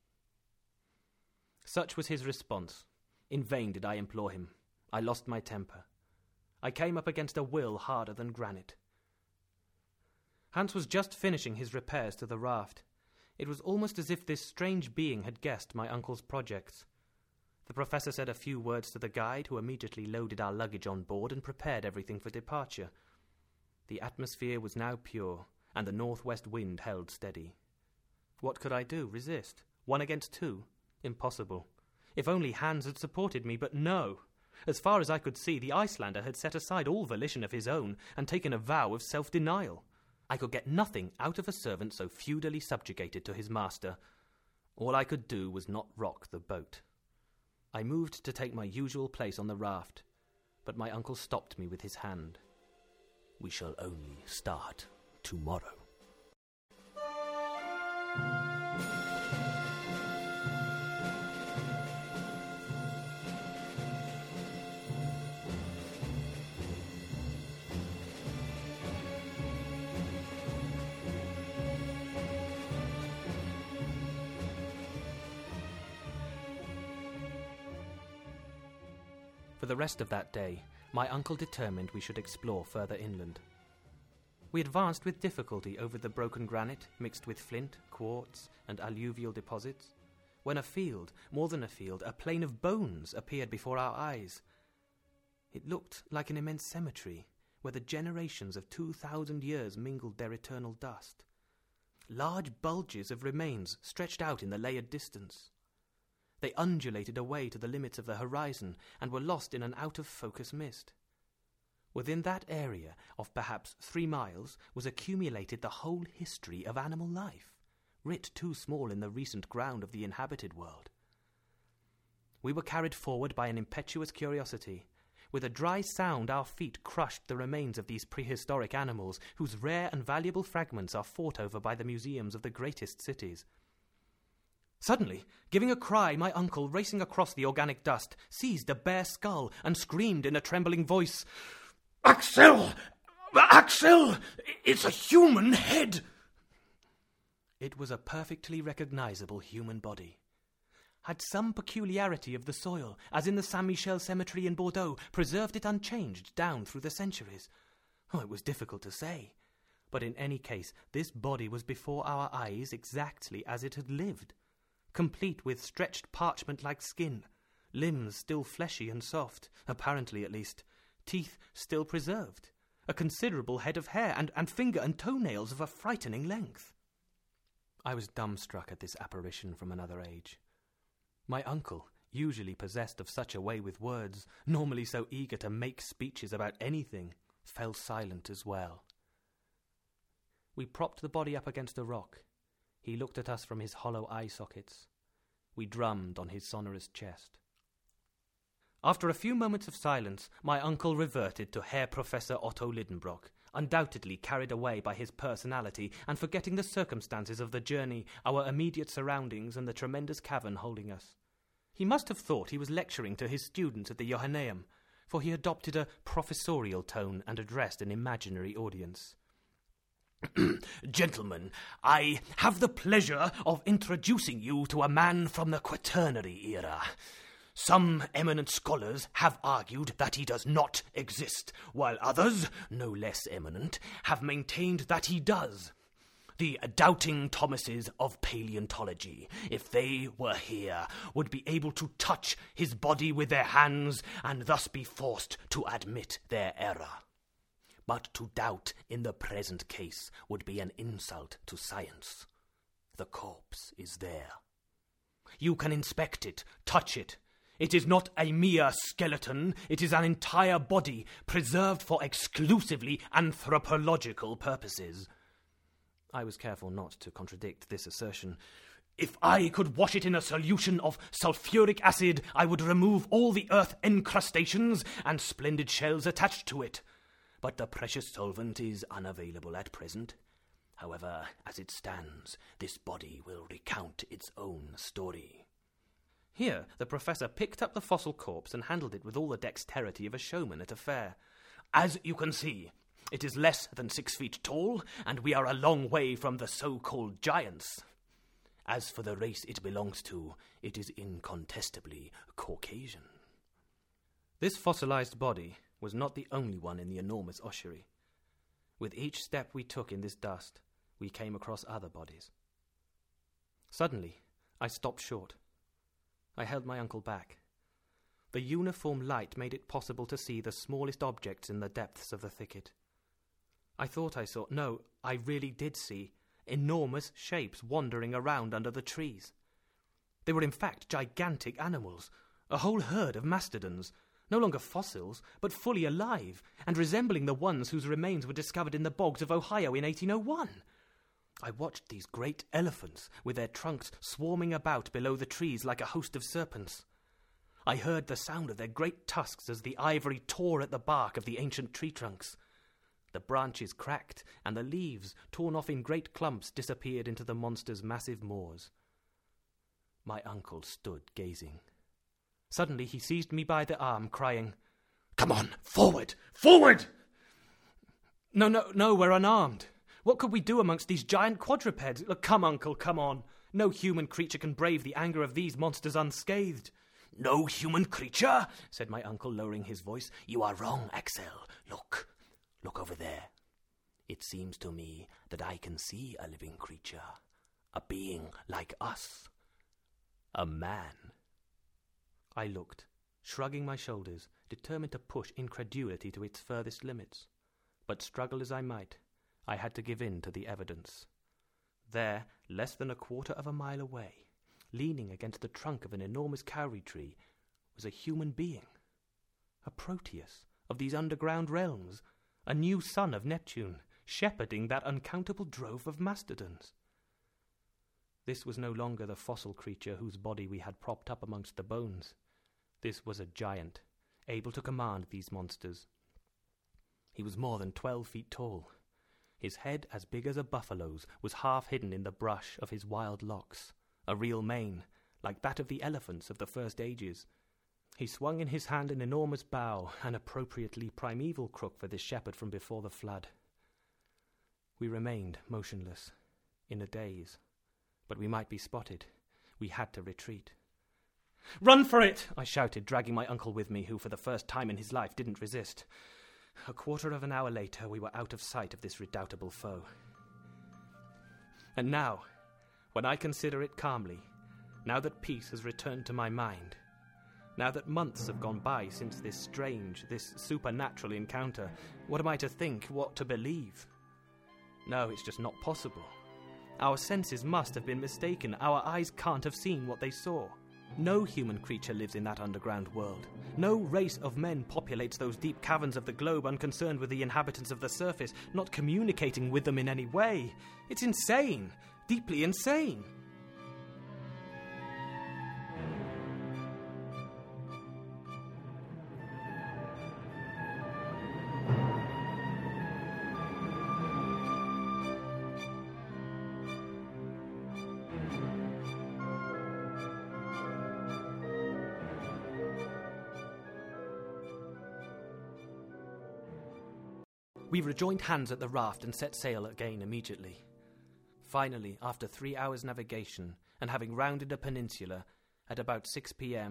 Such was his response. In vain did I implore him. I lost my temper. I came up against a will harder than granite. Hans was just finishing his repairs to the raft. It was almost as if this strange being had guessed my uncle's projects. The professor said a few words to the guide, who immediately loaded our luggage on board and prepared everything for departure. The atmosphere was now pure, and the northwest wind held steady. What could I do? Resist? One against two? Impossible. If only Hans had supported me, but no! As far as I could see, the Icelander had set aside all volition of his own and taken a vow of self-denial. I could get nothing out of a servant so feudally subjugated to his master. All I could do was not rock the boat. I moved to take my usual place on the raft, but my uncle stopped me with his hand. "We shall only start tomorrow." For the rest of that day, my uncle determined we should explore further inland. We advanced with difficulty over the broken granite, mixed with flint, quartz, and alluvial deposits, when a field, more than a field, a plain of bones appeared before our eyes. It looked like an immense cemetery, where the generations of two thousand years mingled their eternal dust. Large bulges of remains stretched out in the layered distance. They undulated away to the limits of the horizon and were lost in an out-of-focus mist. Within that area of perhaps three miles was accumulated the whole history of animal life, writ too small in the recent ground of the inhabited world. We were carried forward by an impetuous curiosity. With a dry sound our feet crushed the remains of these prehistoric animals, whose rare and valuable fragments are fought over by the museums of the greatest cities. Suddenly, giving a cry, my uncle, racing across the organic dust, seized a bare skull and screamed in a trembling voice, "Axel! Axel! It's a human head!" It was a perfectly recognizable human body. Had some peculiarity of the soil, as in the Saint-Michel cemetery in Bordeaux, preserved it unchanged down through the centuries? Oh, it was difficult to say. But in any case, this body was before our eyes exactly as it had lived, complete with stretched parchment-like skin, limbs still fleshy and soft, apparently at least, teeth still preserved, a considerable head of hair, and, and finger and toenails of a frightening length. I was dumbstruck at this apparition from another age. My uncle, usually possessed of such a way with words, normally so eager to make speeches about anything, fell silent as well. We propped the body up against a rock. He looked at us from his hollow eye sockets. We drummed on his sonorous chest. After a few moments of silence, my uncle reverted to Herr Professor Otto Lidenbrock, undoubtedly carried away by his personality and forgetting the circumstances of the journey, our immediate surroundings, and the tremendous cavern holding us. He must have thought he was lecturing to his students at the Johanneum, for he adopted a professorial tone and addressed an imaginary audience. "Gentlemen, I have the pleasure of introducing you to a man from the Quaternary era. Some eminent scholars have argued that he does not exist, while others, no less eminent, have maintained that he does. The doubting Thomases of paleontology, if they were here, would be able to touch his body with their hands and thus be forced to admit their error. But to doubt in the present case would be an insult to science. The corpse is there. You can inspect it, touch it. It is not a mere skeleton, it is an entire body, preserved for exclusively anthropological purposes. I was careful not to contradict this assertion. If I could wash it in a solution of sulfuric acid, I would remove all the earth encrustations and splendid shells attached to it. But the precious solvent is unavailable at present. However, as it stands, this body will recount its own story. Here, the professor picked up the fossil corpse and handled it with all the dexterity of a showman at a fair. As you can see, it is less than six feet tall, and we are a long way from the so-called giants. As for the race it belongs to, it is incontestably Caucasian. This fossilized body was not the only one in the enormous ossuary. With each step we took in this dust, we came across other bodies. Suddenly, I stopped short. I held my uncle back. The uniform light made it possible to see the smallest objects in the depths of the thicket. I thought I saw, no, I really did see, enormous shapes wandering around under the trees. They were in fact gigantic animals, a whole herd of mastodons, no longer fossils, but fully alive, and resembling the ones whose remains were discovered in the bogs of Ohio in eighteen oh one. I watched these great elephants, with their trunks swarming about below the trees like a host of serpents. I heard the sound of their great tusks as the ivory tore at the bark of the ancient tree trunks. The branches cracked, and the leaves, torn off in great clumps, disappeared into the monster's massive maws. My uncle stood gazing. Suddenly he seized me by the arm, crying, "Come on, forward, forward!" No, no, no, we're unarmed. What could we do amongst these giant quadrupeds? Look, come, uncle, come on. No human creature can brave the anger of these monsters unscathed. No human creature? Said my uncle, lowering his voice. You are wrong, Axel. Look. Look over there. It seems to me that I can see a living creature, a being like us, a man. I looked, shrugging my shoulders, determined to push incredulity to its furthest limits. But struggle as I might, I had to give in to the evidence. There, less than a quarter of a mile away, leaning against the trunk of an enormous kauri tree, was a human being, a Proteus of these underground realms, a new son of Neptune, shepherding that uncountable drove of mastodons. This was no longer the fossil creature whose body we had propped up amongst the bones. This was a giant, able to command these monsters. He was more than twelve feet tall. His head, as big as a buffalo's, was half hidden in the brush of his wild locks, a real mane, like that of the elephants of the first ages. He swung in his hand an enormous bow, an appropriately primeval crook for this shepherd from before the flood. We remained motionless, in a daze. But we might be spotted. We had to retreat. "Run for it!" I shouted, dragging my uncle with me, who for the first time in his life didn't resist. A quarter of an hour later, we were out of sight of this redoubtable foe. And now, when I consider it calmly, now that peace has returned to my mind, now that months have gone by since this strange, this supernatural encounter, what am I to think, what to believe? No, it's just not possible. Our senses must have been mistaken. Our eyes can't have seen what they saw. No human creature lives in that underground world. No race of men populates those deep caverns of the globe unconcerned with the inhabitants of the surface, not communicating with them in any way. It's insane. Deeply insane. We rejoined hands at the raft and set sail again immediately. Finally, after three hours' navigation, and having rounded a peninsula, at about six p.m.,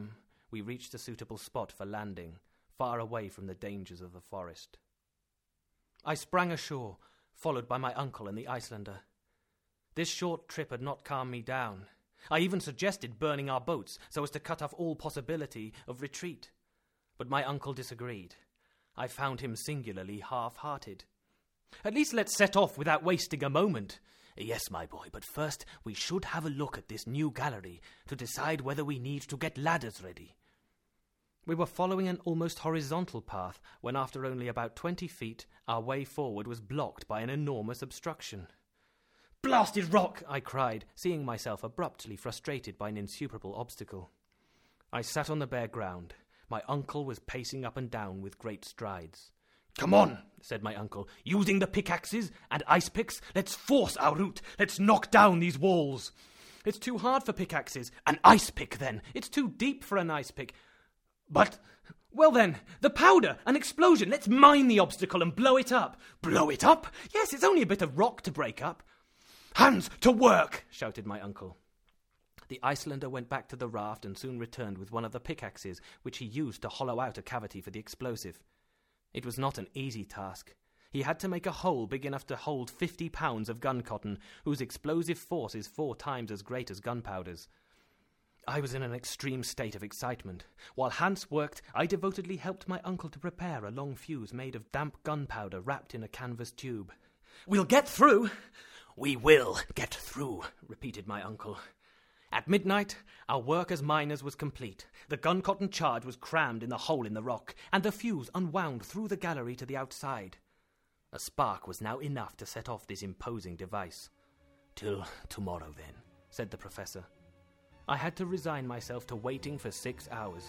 we reached a suitable spot for landing, far away from the dangers of the forest. I sprang ashore, followed by my uncle and the Icelander. This short trip had not calmed me down. I even suggested burning our boats so as to cut off all possibility of retreat. But my uncle disagreed. I found him singularly half-hearted. "At least let's set off without wasting a moment." "Yes, my boy, but first we should have a look at this new gallery to decide whether we need to get ladders ready." We were following an almost horizontal path when, after only about twenty feet, our way forward was blocked by an enormous obstruction. "Blasted rock!" I cried, seeing myself abruptly frustrated by an insuperable obstacle. I sat on the bare ground. My uncle was pacing up and down with great strides. "Come on," said my uncle. "Using the pickaxes and ice picks, let's force our route. Let's knock down these walls." "It's too hard for pickaxes." "An ice pick, then." "It's too deep for an ice pick." "But, well then, the powder, an explosion. Let's mine the obstacle and blow it up." "Blow it up?" "Yes, it's only a bit of rock to break up." "Hands to work!" shouted my uncle. The Icelander went back to the raft and soon returned with one of the pickaxes, which he used to hollow out a cavity for the explosive. It was not an easy task. He had to make a hole big enough to hold fifty pounds of gun cotton, whose explosive force is four times as great as gunpowder's. I was in an extreme state of excitement. While Hans worked, I devotedly helped my uncle to prepare a long fuse made of damp gunpowder wrapped in a canvas tube. "We'll get through!" "We will get through," repeated my uncle. At midnight, our work as miners was complete. The gun-cotton charge was crammed in the hole in the rock, and the fuse unwound through the gallery to the outside. A spark was now enough to set off this imposing device. "Till tomorrow, then," said the professor. I had to resign myself to waiting for six hours.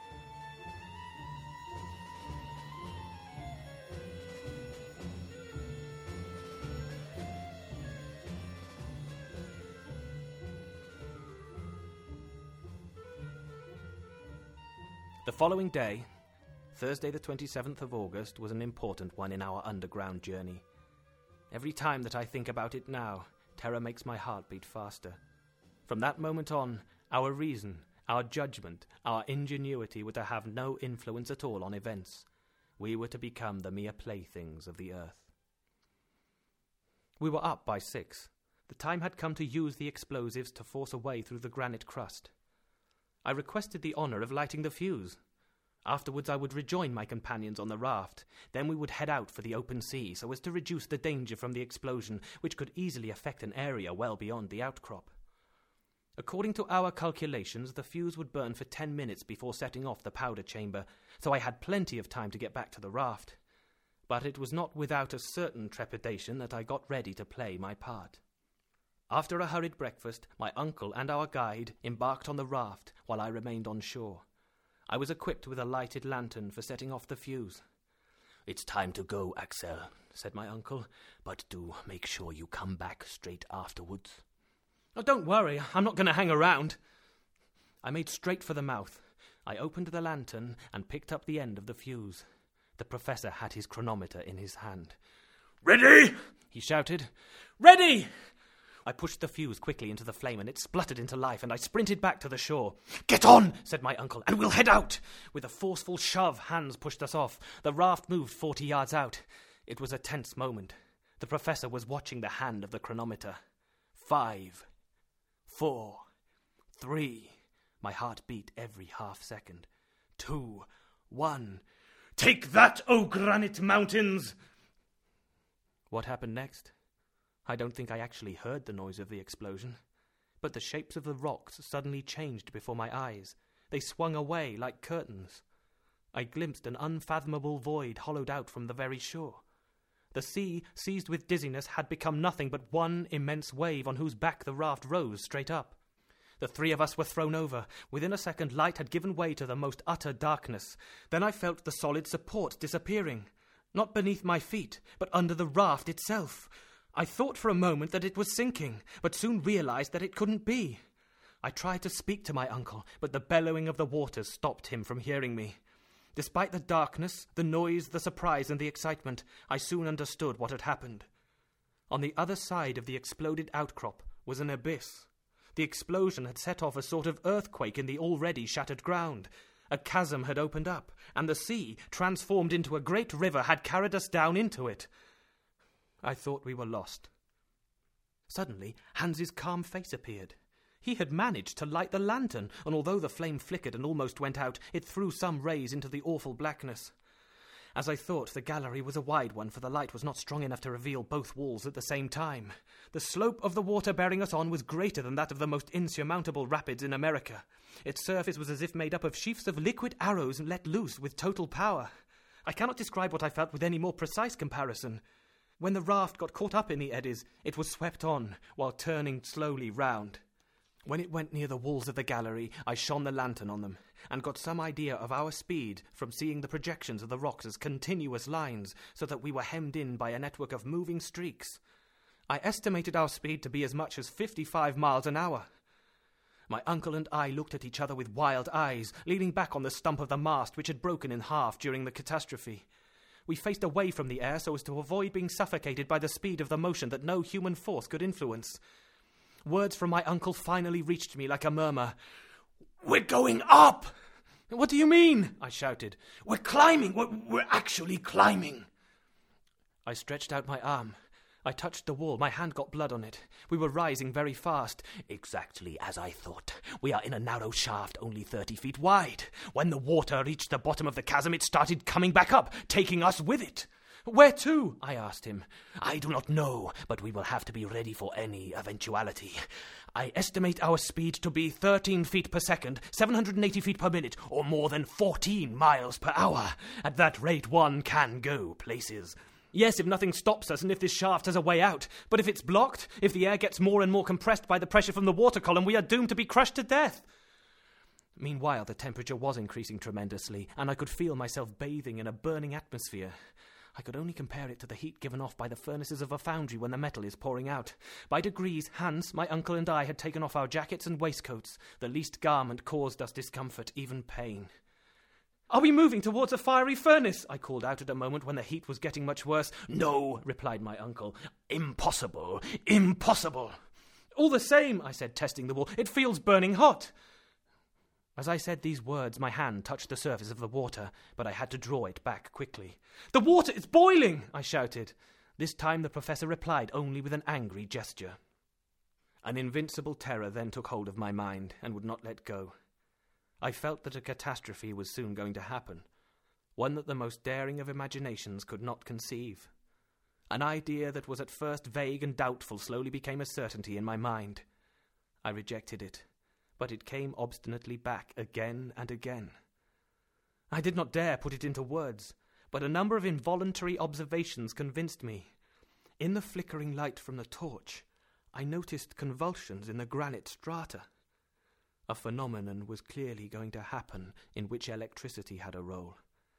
The following day, Thursday the twenty-seventh of August, was an important one in our underground journey. Every time that I think about it now, terror makes my heart beat faster. From that moment on, our reason, our judgment, our ingenuity were to have no influence at all on events. We were to become the mere playthings of the earth. We were up by six. The time had come to use the explosives to force a way through the granite crust. I requested the honour of lighting the fuse. Afterwards I would rejoin my companions on the raft. Then we would head out for the open sea so as to reduce the danger from the explosion, which could easily affect an area well beyond the outcrop. According to our calculations, the fuse would burn for ten minutes before setting off the powder chamber, so I had plenty of time to get back to the raft. But it was not without a certain trepidation that I got ready to play my part. After a hurried breakfast, my uncle and our guide embarked on the raft while I remained on shore. I was equipped with a lighted lantern for setting off the fuse. "It's time to go, Axel," said my uncle, "but do make sure you come back straight afterwards." "Oh, don't worry, I'm not going to hang around." I made straight for the mouth. I opened the lantern and picked up the end of the fuse. The professor had his chronometer in his hand. "Ready!" he shouted. "Ready!" I pushed the fuse quickly into the flame and it spluttered into life, and I sprinted back to the shore. "Get on," said my uncle, "and we'll head out." With a forceful shove, Hans pushed us off. The raft moved forty yards out. It was a tense moment. The professor was watching the hand of the chronometer. Five, four, three. My heart beat every half second. Two, one. "Take that, O granite mountains!" What happened next? I don't think I actually heard the noise of the explosion, but the shapes of the rocks suddenly changed before my eyes. They swung away like curtains. I glimpsed an unfathomable void hollowed out from the very shore. The sea, seized with dizziness, had become nothing but one immense wave on whose back the raft rose straight up. The three of us were thrown over. Within a second, light had given way to the most utter darkness. Then I felt the solid support disappearing, not beneath my feet, but under the raft itself. I thought for a moment that it was sinking, but soon realized that it couldn't be. I tried to speak to my uncle, but the bellowing of the waters stopped him from hearing me. Despite the darkness, the noise, the surprise, and the excitement, I soon understood what had happened. On the other side of the exploded outcrop was an abyss. The explosion had set off a sort of earthquake in the already shattered ground. A chasm had opened up, and the sea, transformed into a great river, had carried us down into it. I thought we were lost. Suddenly, Hans's calm face appeared. He had managed to light the lantern, and although the flame flickered and almost went out, it threw some rays into the awful blackness. As I thought, the gallery was a wide one, for the light was not strong enough to reveal both walls at the same time. The slope of the water bearing us on was greater than that of the most insurmountable rapids in America. Its surface was as if made up of sheafs of liquid arrows let loose with total power. I cannot describe what I felt with any more precise comparison. When the raft got caught up in the eddies, it was swept on, while turning slowly round. When it went near the walls of the gallery, I shone the lantern on them, and got some idea of our speed from seeing the projections of the rocks as continuous lines, so that we were hemmed in by a network of moving streaks. I estimated our speed to be as much as fifty-five miles an hour. My uncle and I looked at each other with wild eyes, leaning back on the stump of the mast which had broken in half during the catastrophe. We faced away from the air so as to avoid being suffocated by the speed of the motion that no human force could influence. Words from my uncle finally reached me like a murmur. "We're going up!" "What do you mean?" I shouted. "We're climbing! We're, we're actually climbing!" I stretched out my arm. I touched the wall. My hand got blood on it. We were rising very fast. "Exactly as I thought. We are in a narrow shaft only thirty feet wide. When the water reached the bottom of the chasm, it started coming back up, taking us with it." "Where to?" I asked him. "I do not know, but we will have to be ready for any eventuality. I estimate our speed to be thirteen feet per second, seven hundred eighty feet per minute, or more than fourteen miles per hour. At that rate, one can go places." "Yes, if nothing stops us and if this shaft has a way out. But if it's blocked, if the air gets more and more compressed by the pressure from the water column, we are doomed to be crushed to death." Meanwhile, the temperature was increasing tremendously, and I could feel myself bathing in a burning atmosphere. I could only compare it to the heat given off by the furnaces of a foundry when the metal is pouring out. By degrees, Hans, my uncle, and I had taken off our jackets and waistcoats. The least garment caused us discomfort, even pain. "Are we moving towards a fiery furnace?" I called out at a moment when the heat was getting much worse. "No," replied my uncle. "Impossible! Impossible!" "All the same," I said, testing the wall, "it feels burning hot." As I said these words, my hand touched the surface of the water, but I had to draw it back quickly. "The water is boiling!" I shouted. This time the professor replied only with an angry gesture. An invincible terror then took hold of my mind and would not let go. I felt that a catastrophe was soon going to happen, one that the most daring of imaginations could not conceive. An idea that was at first vague and doubtful slowly became a certainty in my mind. I rejected it, but it came obstinately back again and again. I did not dare put it into words, but a number of involuntary observations convinced me. In the flickering light from the torch, I noticed convulsions in the granite strata. A phenomenon was clearly going to happen in which electricity had a role.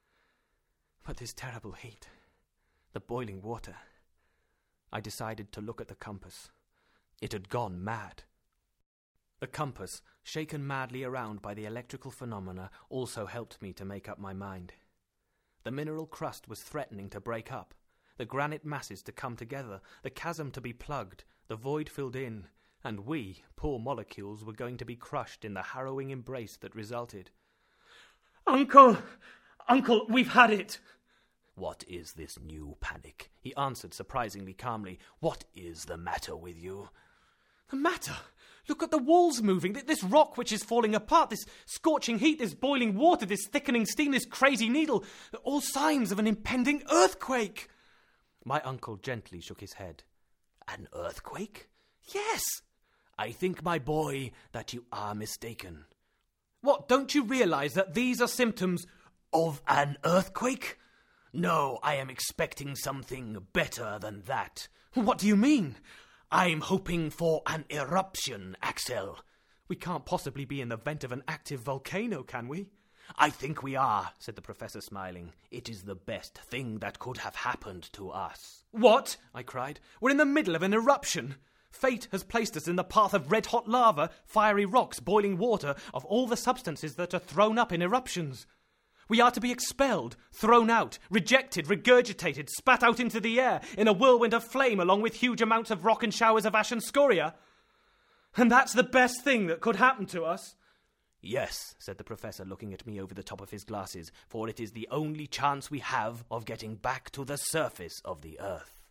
But this terrible heat, the boiling water, I decided to look at the compass. It had gone mad. The compass, shaken madly around by the electrical phenomena, also helped me to make up my mind. The mineral crust was threatening to break up, the granite masses to come together, the chasm to be plugged, the void filled in, and we, poor molecules, were going to be crushed in the harrowing embrace that resulted. "Uncle! Uncle, we've had it!" "What is this new panic?" he answered surprisingly calmly. "What is the matter with you?" "The matter? Look at the walls moving, this rock which is falling apart, this scorching heat, this boiling water, this thickening steam, this crazy needle, all signs of an impending earthquake." My uncle gently shook his head. "An earthquake?" "Yes." "I think, my boy, that you are mistaken." "What, don't you realize that these are symptoms of an earthquake? No, I am expecting something better than that." "What do you mean?" "I'm hoping for an eruption, Axel." "We can't possibly be in the vent of an active volcano, can we?" "I think we are," said the professor, smiling. "It is the best thing that could have happened to us." "What?" I cried. "We're in the middle of an eruption. Fate has placed us in the path of red-hot lava, fiery rocks, boiling water, of all the substances that are thrown up in eruptions. We are to be expelled, thrown out, rejected, regurgitated, spat out into the air in a whirlwind of flame along with huge amounts of rock and showers of ash and scoria. And that's the best thing that could happen to us." Yes, said the Professor, looking at me over the top of his glasses, for it is the only chance we have of getting back to the surface of the earth.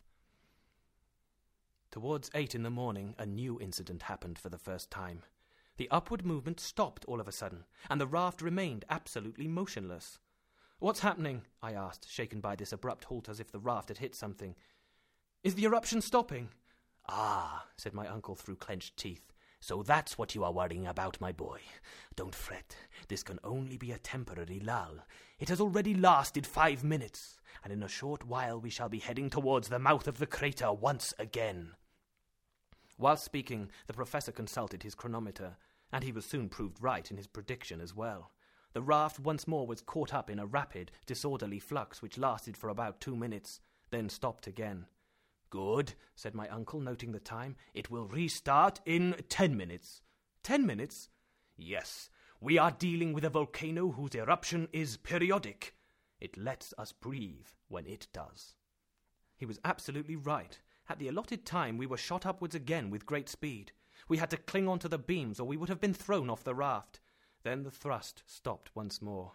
Towards eight in the morning, a new incident happened for the first time. The upward movement stopped all of a sudden, and the raft remained absolutely motionless. "What's happening?" I asked, shaken by this abrupt halt as if the raft had hit something. "Is the eruption stopping?" "Ah," said my uncle through clenched teeth. "So that's what you are worrying about, my boy. Don't fret. This can only be a temporary lull. It has already lasted five minutes, and in a short while we shall be heading towards the mouth of the crater once again." While speaking, the Professor consulted his chronometer, and he was soon proved right in his prediction as well. The raft once more was caught up in a rapid, disorderly flux which lasted for about two minutes, then stopped again. "Good," said my uncle, noting the time. "It will restart in ten minutes." Ten minutes? Yes. We are dealing with a volcano whose eruption is periodic. It lets us breathe when it does. He was absolutely right. At the allotted time, we were shot upwards again with great speed. We had to cling on to the beams, or we would have been thrown off the raft. Then the thrust stopped once more.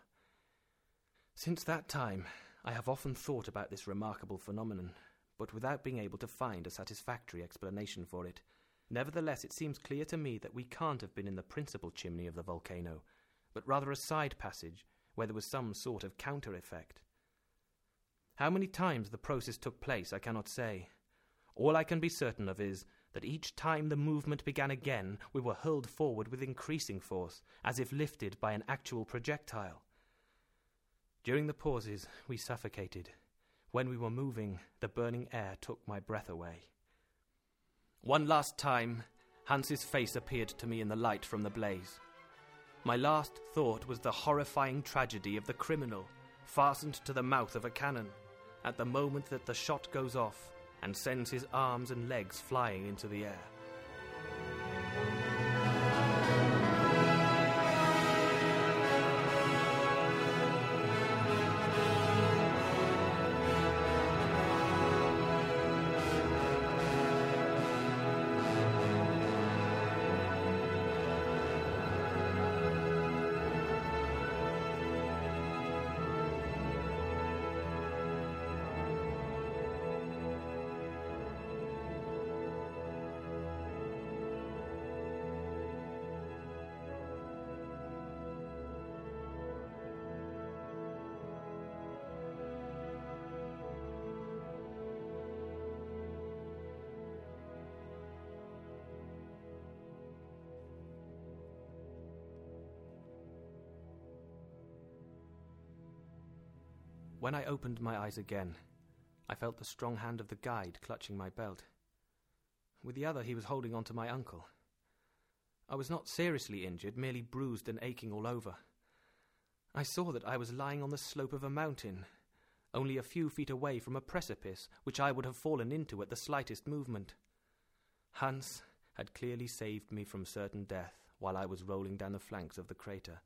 Since that time, I have often thought about this remarkable phenomenon, but without being able to find a satisfactory explanation for it. Nevertheless, it seems clear to me that we can't have been in the principal chimney of the volcano, but rather a side passage where there was some sort of counter-effect. How many times the process took place I cannot say. All I can be certain of is that each time the movement began again, we were hurled forward with increasing force, as if lifted by an actual projectile. During the pauses, we suffocated. When we were moving, the burning air took my breath away. One last time, Hans's face appeared to me in the light from the blaze. My last thought was the horrifying tragedy of the criminal, fastened to the mouth of a cannon, at the moment that the shot goes off and sends his arms and legs flying into the air. When I opened my eyes again, I felt the strong hand of the guide clutching my belt. With the other, he was holding on to my uncle. I was not seriously injured, merely bruised and aching all over. I saw that I was lying on the slope of a mountain, only a few feet away from a precipice which I would have fallen into at the slightest movement. Hans had clearly saved me from certain death while I was rolling down the flanks of the crater.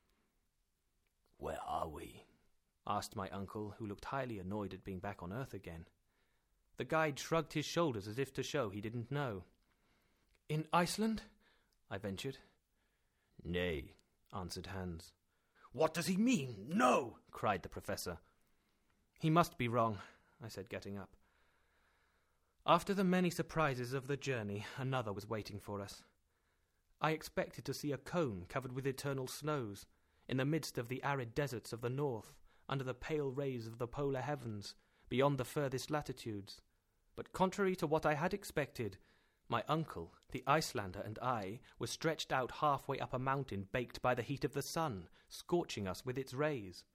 "Where are we?" asked my uncle, who looked highly annoyed at being back on Earth again. The guide shrugged his shoulders as if to show he didn't know. "In Iceland?" I ventured. "Nay," answered Hans. "What does he mean? No!" cried the Professor. "He must be wrong," I said, getting up. After the many surprises of the journey, another was waiting for us. I expected to see a cone covered with eternal snows, in the midst of the arid deserts of the north, under the pale rays of the polar heavens, beyond the furthest latitudes. But contrary to what I had expected, my uncle, the Icelander, and I were stretched out halfway up a mountain baked by the heat of the sun, scorching us with its rays.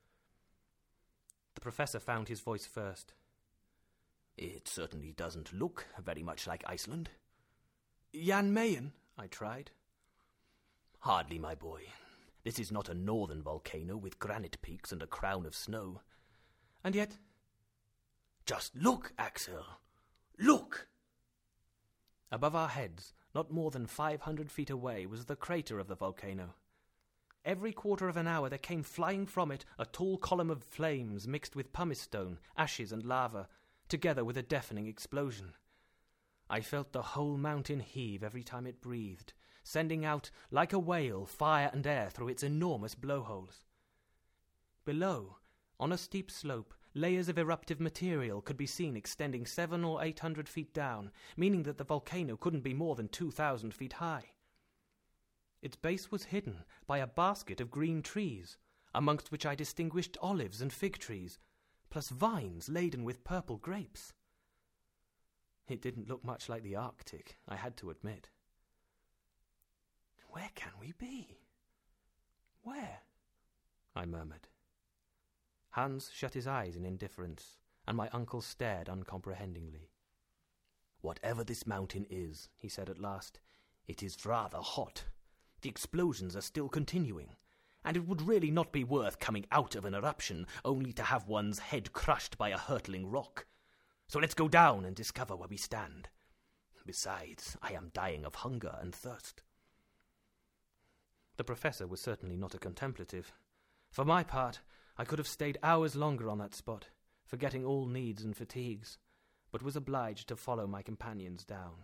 The Professor found his voice first. "It certainly doesn't look very much like Iceland." "Jan Mayen," I tried. "Hardly, my boy. This is not a northern volcano with granite peaks and a crown of snow." "And yet—" "Just look, Axel! Look!" Above our heads, not more than five hundred feet away, was the crater of the volcano. Every quarter of an hour there came flying from it a tall column of flames mixed with pumice stone, ashes and lava, together with a deafening explosion. I felt the whole mountain heave every time it breathed, sending out, like a whale, fire and air through its enormous blowholes. Below, on a steep slope, layers of eruptive material could be seen extending seven or eight hundred feet down, meaning that the volcano couldn't be more than two thousand feet high. Its base was hidden by a basket of green trees, amongst which I distinguished olives and fig trees, plus vines laden with purple grapes. It didn't look much like the Arctic, I had to admit. "Where can we be? Where?" I murmured. Hans shut his eyes in indifference, and my uncle stared uncomprehendingly. "Whatever this mountain is," he said at last, "it is rather hot. The explosions are still continuing, and it would really not be worth coming out of an eruption only to have one's head crushed by a hurtling rock. So let's go down and discover where we stand. Besides, I am dying of hunger and thirst." The professor was certainly not a contemplative. For my part, I could have stayed hours longer on that spot, forgetting all needs and fatigues, but was obliged to follow my companions down.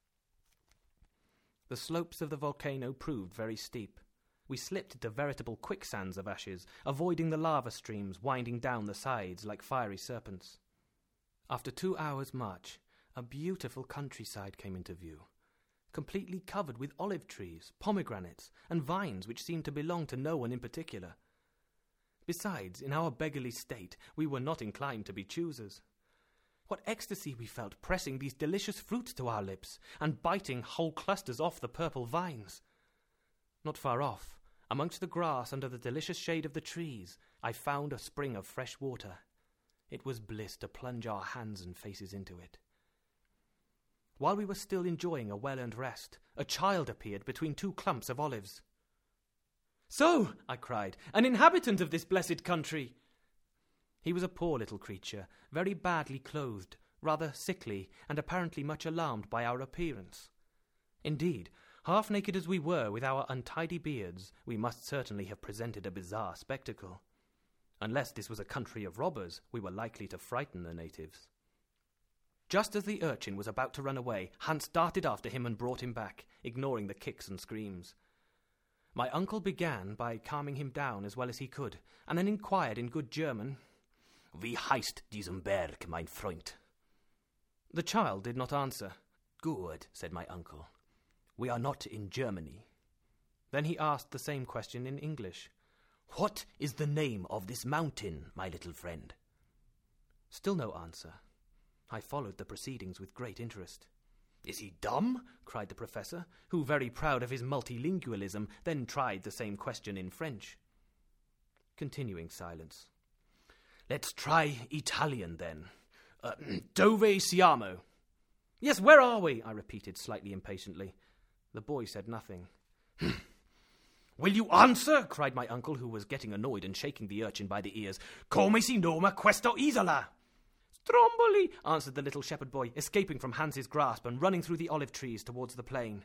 The slopes of the volcano proved very steep. We slipped into veritable quicksands of ashes, avoiding the lava streams winding down the sides like fiery serpents. After two hours' march, a beautiful countryside came into view, completely covered with olive trees, pomegranates, and vines which seemed to belong to no one in particular. Besides, in our beggarly state, we were not inclined to be choosers. What ecstasy we felt pressing these delicious fruits to our lips and biting whole clusters off the purple vines. Not far off, amongst the grass under the delicious shade of the trees, I found a spring of fresh water. It was bliss to plunge our hands and faces into it. While we were still enjoying a well-earned rest, a child appeared between two clumps of olives. "So," I cried, "an inhabitant of this blessed country!" He was a poor little creature, very badly clothed, rather sickly, and apparently much alarmed by our appearance. Indeed, half naked as we were with our untidy beards, we must certainly have presented a bizarre spectacle. Unless this was a country of robbers, we were likely to frighten the natives. Just as the urchin was about to run away, Hans darted after him and brought him back, ignoring the kicks and screams. My uncle began by calming him down as well as he could, and then inquired in good German, "Wie heißt diesen Berg, mein Freund?" The child did not answer. "Good," said my uncle. "We are not in Germany." Then he asked the same question in English. "What is the name of this mountain, my little friend?" Still no answer. I followed the proceedings with great interest. "Is he dumb?" cried the professor, who, very proud of his multilingualism, then tried the same question in French. Continuing silence. "Let's try Italian, then. Uh, dove siamo?" "Yes, where are we?" I repeated, slightly impatiently. The boy said nothing. "Will you answer?" cried my uncle, who was getting annoyed and shaking the urchin by the ears. "Come si noma questo isola?" "Stromboli," answered the little shepherd boy, escaping from Hans's grasp and running through the olive trees towards the plain.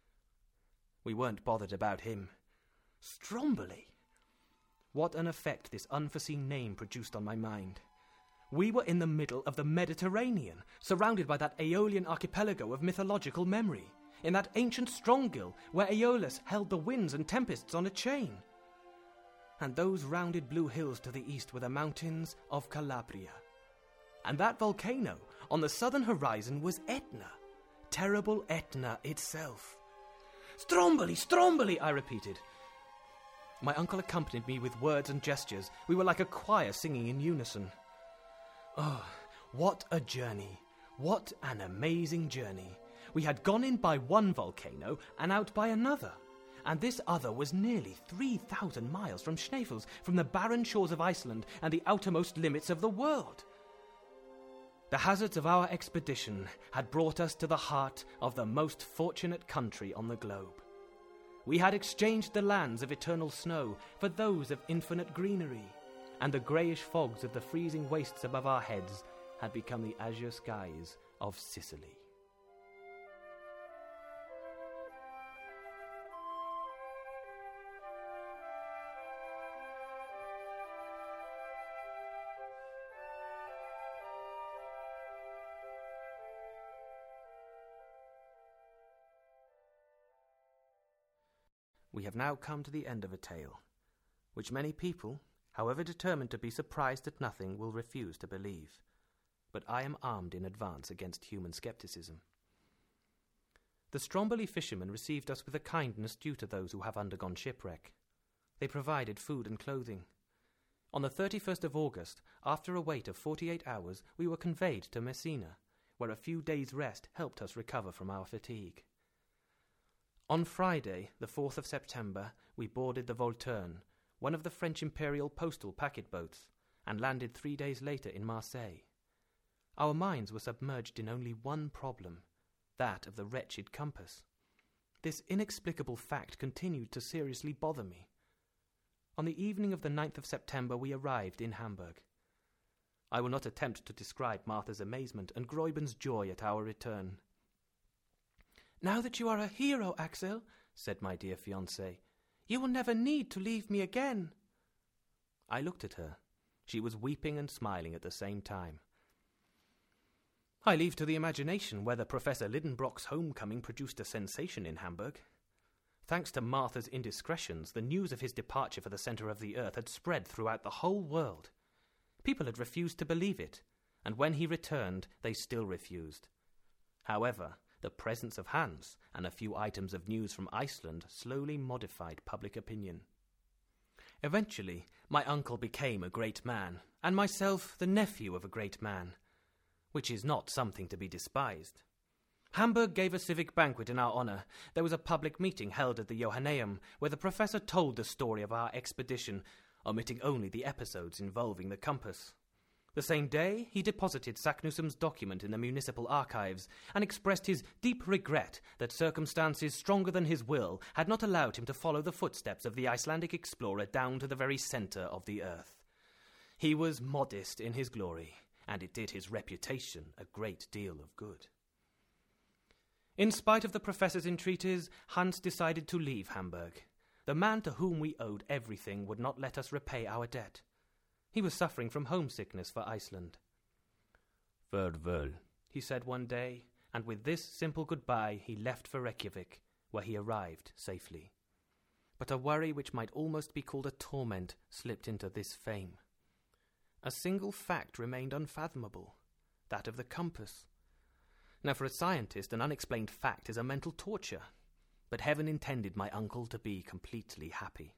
We weren't bothered about him. Stromboli! What an effect this unforeseen name produced on my mind. We were in the middle of the Mediterranean, surrounded by that Aeolian archipelago of mythological memory, in that ancient Stronggill where Aeolus held the winds and tempests on a chain. And those rounded blue hills to the east were the mountains of Calabria. And that volcano on the southern horizon was Etna, terrible Etna itself. "Stromboli, Stromboli," I repeated. My uncle accompanied me with words and gestures. We were like a choir singing in unison. Oh, what a journey! What an amazing journey! We had gone in by one volcano and out by another, and this other was nearly three thousand miles from Snæfellsnes, from the barren shores of Iceland and the outermost limits of the world. The hazards of our expedition had brought us to the heart of the most fortunate country on the globe. We had exchanged the lands of eternal snow for those of infinite greenery, and the greyish fogs of the freezing wastes above our heads had become the azure skies of Sicily. we have now come to the end of a tale, which many people, however determined to be surprised at nothing, will refuse to believe. But I am armed in advance against human skepticism. The Stromberley fishermen received us with a kindness due to those who have undergone shipwreck. They provided food and clothing. On the thirty-first of August, after a wait of forty-eight hours, we were conveyed to Messina, where a few days' rest helped us recover from our fatigue. On Friday, the fourth of September, we boarded the Volturne, one of the French imperial postal packet boats, and landed three days later in Marseille. Our minds were submerged in only one problem, that of the wretched compass. This inexplicable fact continued to seriously bother me. On the evening of the ninth of September, we arrived in Hamburg. I will not attempt to describe Martha's amazement and Gräuben's joy at our return. "Now that you are a hero, Axel," said my dear fiancée, "you will never need to leave me again." I looked at her. She was weeping and smiling at the same time. I leave to the imagination whether Professor Lidenbrock's homecoming produced a sensation in Hamburg. Thanks to Martha's indiscretions, the news of his departure for the centre of the earth had spread throughout the whole world. People had refused to believe it, and when he returned, they still refused. However, the presence of Hans and a few items of news from Iceland slowly modified public opinion. Eventually, my uncle became a great man, and myself the nephew of a great man, which is not something to be despised. Hamburg gave a civic banquet in our honour. There was a public meeting held at the Johanneum, where the professor told the story of our expedition, omitting only the episodes involving the compass. The same day, he deposited Saknussemm's document in the municipal archives and expressed his deep regret that circumstances stronger than his will had not allowed him to follow the footsteps of the Icelandic explorer down to the very centre of the earth. He was modest in his glory, and it did his reputation a great deal of good. In spite of the professor's entreaties, Hans decided to leave Hamburg. The man to whom we owed everything would not let us repay our debt. He was suffering from homesickness for Iceland. "Farewell," he said one day, and with this simple goodbye he left for Reykjavik, where he arrived safely. But a worry which might almost be called a torment slipped into this fame. A single fact remained unfathomable, that of the compass. Now, for a scientist, an unexplained fact is a mental torture, but heaven intended my uncle to be completely happy.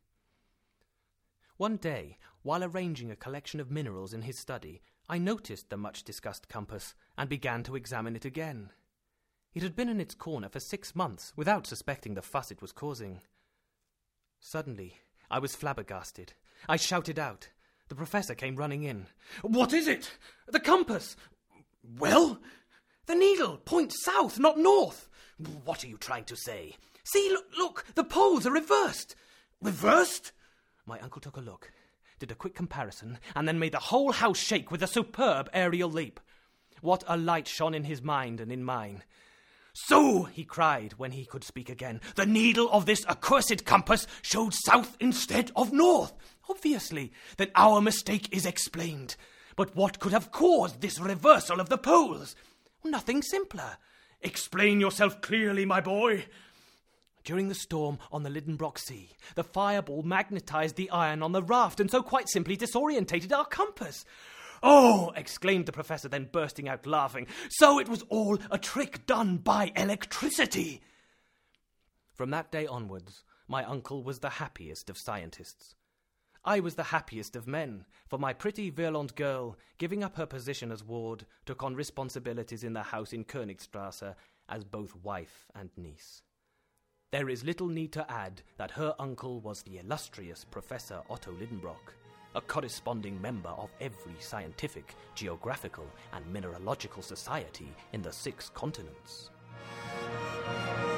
One day, while arranging a collection of minerals in his study, I noticed the much-discussed compass and began to examine it again. It had been in its corner for six months without suspecting the fuss it was causing. Suddenly, I was flabbergasted. I shouted out. The professor came running in. "What is it? The compass!" "Well, the needle points south, not north." "What are you trying to say?" "See, look, look, the poles are reversed." "Reversed?" My uncle took a look, did a quick comparison, and then made the whole house shake with a superb aerial leap. What a light shone in his mind and in mine. "So," he cried when he could speak again, "the needle of this accursed compass showed south instead of north. Obviously, then our mistake is explained. But what could have caused this reversal of the poles? Nothing simpler. Explain yourself clearly, my boy." "During the storm on the Lidenbrock Sea, the fireball magnetized the iron on the raft and so quite simply disorientated our compass." "Oh!" exclaimed the professor, then bursting out laughing. "So it was all a trick done by electricity." From that day onwards, my uncle was the happiest of scientists. I was the happiest of men, for my pretty Verlond girl, giving up her position as ward, took on responsibilities in the house in Königstrasse as both wife and niece. There is little need to add that her uncle was the illustrious Professor Otto Lidenbrock, a corresponding member of every scientific, geographical, and mineralogical society in the six continents.